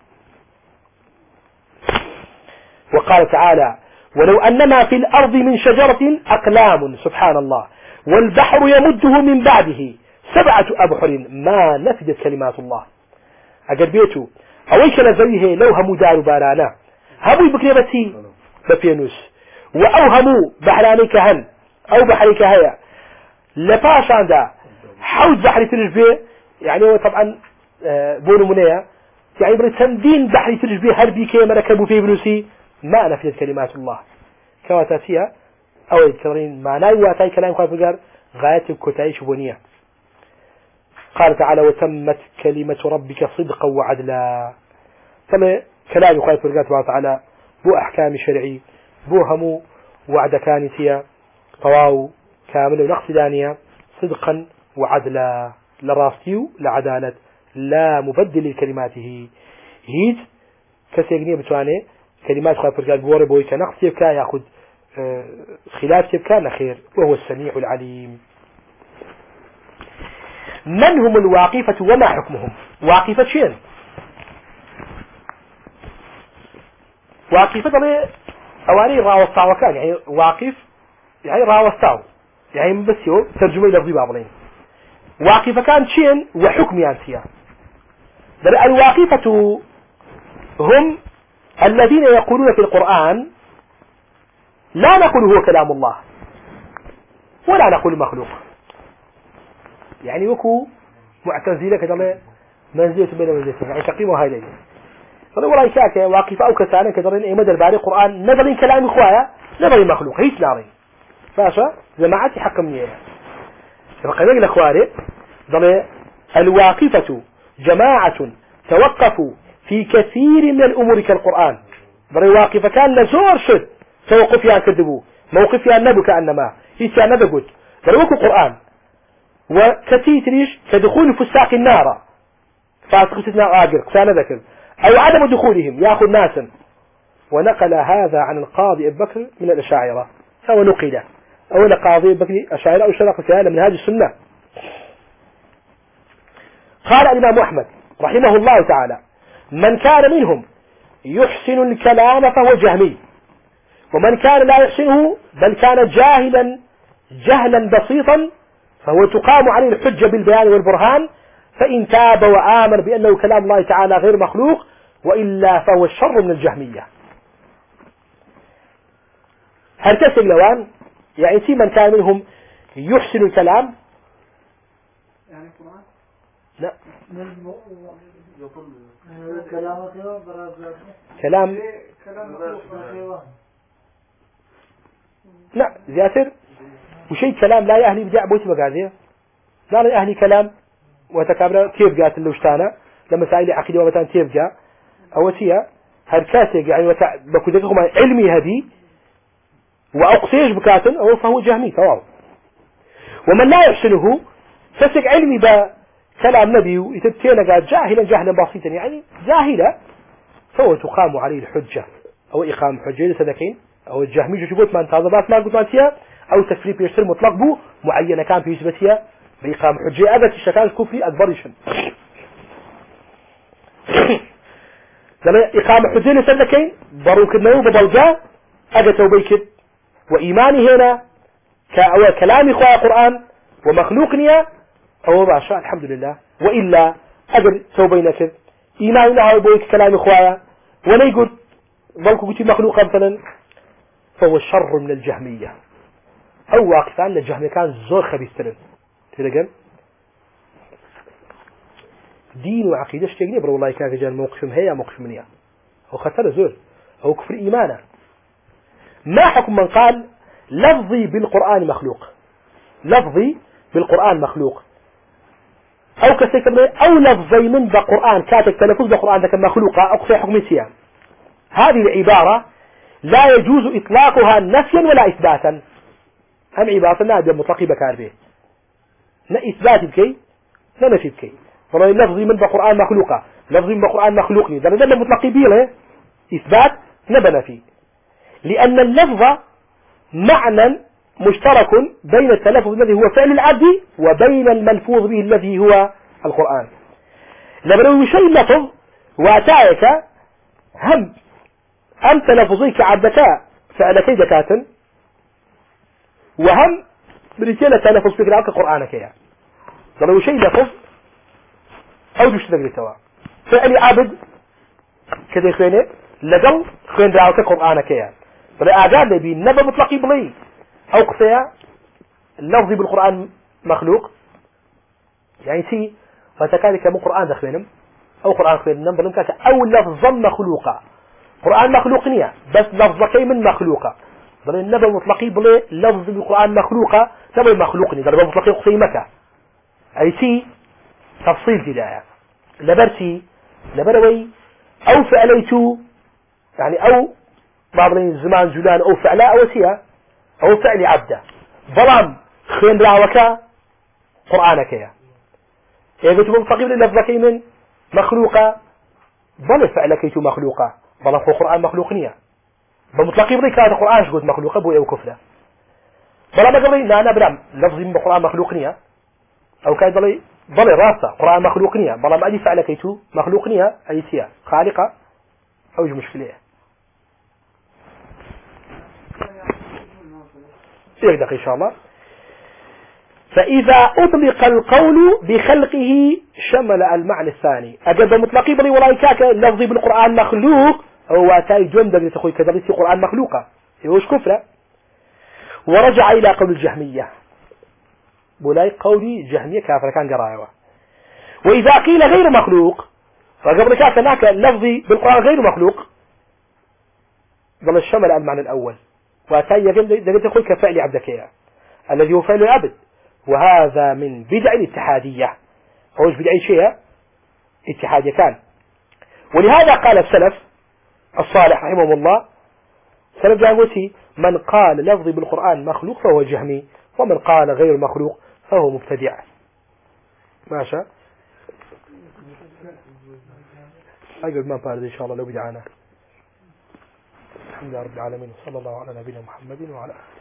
وقال تعالى ولو أنما في الأرض من شجرة أقلام سبحان الله والبحر يمده من بعده 7 أبحر ما نفدت كلمات الله. أقل بيتو أويش نزويه لو همو دارو بارانا همو بكريبتي بفينوس وأوهمو بحراني كهن أو بحري كهيا لفاش عنده حوز بحري ترجبه يعني هو طبعا بونو منيا يعني بريتندين بحري ترجبه هربي كي مركبو في بنوسي ما نفدت كلمات الله كواتاتيا أو الكرين معناه واتاي كلام خايف الجار غاية الكتايش بنية. قال تعالى وتمت كلمة ربك صدقا وعدلا. ثم كلام خايف الجار تبارك وتعالى بو أحكام شرعي بو همو وعد كانتيا طواو كامل ونقص دانية صدقا وعدلا لراستيو لعدالة لا مبدل لكلماته هيد كسيغنية بتواني كلمات خايف الجار بوري بوي كنقص يبكى ياخذ خلاف كان خير وهو السميع العليم. من هم الواقفة وما حكمهم؟ واقفة شين؟ واقفة طبعا أواني راوستاو كان يعني واقف يعني راوستاو يعني بس يو ترجمة لفظي بعضين. واقفة كان شين وحكم يانسيا. الواقفة هم الذين يقولون في القرآن لا نقول هو كلام الله ولا نقول مخلوق يعني وكو معتزلة كذا منزلة بين منزلتين يعني تقيموا هاي ليه والله يشاك واقفة أو كسانة كذا إيه مدى الباري قرآن نظرين كلام إخوايا نظرين مخلوق هيش نارين فاشا جماعتي حكمني فقال لك الأخواري ضل الواقفة جماعة توقفوا في كثير من الأمور كالقرآن ضل واقفة كان لزور شد توقف يا كذبوا موقف يا نبو كأنما هيك يا نبو قلت فلوكو القرآن وكتيتريش كدخول فساق النار فاسقتنا آجر كسانا ذكر أو عدم دخولهم يأخذ ناسا ونقل هذا عن القاضي أبي بكر من الأشاعرة أو نقل أو القاضي أبي بكر أشاعرة أو شرق كلام من هذه السنة. قال الإمام أحمد رحمه الله تعالى من كان منهم يحسن الكلام فهو جهمي ومن كان لا يحسنه بل كان جهلا بسيطا فهو تقام عليه الحجة بالبيان والبرهان فإن تاب وآمن بأنه كلام الله تعالى غير مخلوق وإلا فهو الشر من الجهمية. هل تسل لوان يعني من كان منهم يحسن الكلام يعني القرآن لا كلام لا زياتر وشيء كلام لا يأهلي بدع بوتي بقاعدية لا يأهلي كلام وتكابر كيف قالت اللوشتانة لما سائل عقيدة ومتان كيف جاء أو تيا هركاتك يعني بكذلكم علمي هذه وأقصيش بكاتن أو فهو جهمي تمام. ومن لا يحسنه فسق علمي بكلام نبي ويتبتين قال جاهلا بسيطا يعني جاهلا فهو تقام عليه الحجة أو إقام حجة لسذكين أو الجهمي جو قلت ما انتظبات ما قلت ما انتيا أو تفريق يشتر مطلق بو معينة كان في يثبتها بإقام حجة أبت الشكال الكفري أكبرشن لما إقام حجة لسذكين ضروك النوب بلجاء أجتوا بيكب وإيماني هنا كلام إخوة القرآن ومخلوقني أو باشا الحمد لله وإلا أجر توبينك إيماني لها بويك كلام إخوة ولا يقول ظلك قلت مخلوقا مثلا فهو الشر من الجهمية أو واقف عن الجهمية كان زور خبيث تلن تلقل دين وعقيدة اشتغني برو الله كان رجال موقفهم هي موقف منيا أو خطر زور أو كفر إيمانه. ما حكم من قال لفظي بالقرآن مخلوق لفظي بالقرآن مخلوق أو كسيكبري أو لفظي من بالقرآن كاتك تلفظ بالقرآن ذاك مخلوقة أو كسي حكم سيان هذه العبارة لا يجوز إطلاقها نفيا ولا إثباتا أم عبارة نادى مطلقي بكار به لا إثبات بكي لا نفي بكي والله لفظي من بقرآن مخلوقة لفظي من بقرآن مخلوقني ده لما مطلقي بيه له إثبات نبنى فيه لأن اللفظ معنى مشترك بين التلفظ الذي هو فعل العبد وبين الملفوظ به الذي هو القرآن لما شيء لفظ واتاك هم أم تلفظيك عبدك فعلكي دكاتا وهم بريتيلا تلفظ فيك العبد قرآنك يعني لما شيء لفظ أو دوش تقريتوا فعل عبد كذا خينه لقل خين دعوك قرآنك يعني فلا أعجاب لبي نبى مطلقي بلي أو قصيا اللفظ بالقرآن مخلوق يعني سي فتكالك مو قرآن دخلنم أو قرآن خينم بلن كاك أو لفظا مخلوقا قرآن مخلوق نية بس لفظكي من مخلوقا بلن نبى مطلقي بلي لفظ بالقرآن مخلوقا نبى مخلوقني نبى مطلقي قصي مكة أي سي تفصيل جدايا لبرتي لبروي أو فعليتو يعني أو بعض الزمان جلان أو فعلا أو سيا أو فعل عبده ظلام خين راوكا قرآنك يا إذا تبغى تقيم لفظك من مخلوقة بل فعلك تو مخلوقة بل هو قرآن مخلوقنية بمطلق يبغيك هذا القرآن شو قلت مخلوقة بو أو كفلة بل ما قبل لا أنا برام لفظي من القرآن مخلوقنية أو كان ضل راسة قرآن مخلوقنية بل ما أدي فعلك تو مخلوقنية أي سيا خالقة أو مشكلة يقدر إن شاء الله فإذا أطلق القول بخلقه شمل المعنى الثاني أجد مطلقي بلي ولا يكاك لفظي بالقرآن مخلوق هو تاي جندب لتخوي كذلك القرآن مخلوقة يوش كفرة ورجع إلى قول الجهمية بولاي قولي جهمية كافر كان قرايوه وإذا قيل غير مخلوق فقبل كاك هناك لفظي بالقرآن غير مخلوق ظل الشمل المعنى الأول وتاي يجب تخوي كفعل عبدك الذي هو فعل العبد وهذا من بدع الاتحادية هو بدع شيء اتحادية كان ولهذا قال السلف الصالح رحمه الله سلف جانوتي من قال لفظي بالقرآن مخلوق فهو جهمي ومن قال غير مخلوق فهو مبتدع ماشي أقول ما بارد إن شاء الله لو بدعانا الحمد لله رب العالمين وصلى الله على نبينا محمد وعلى آله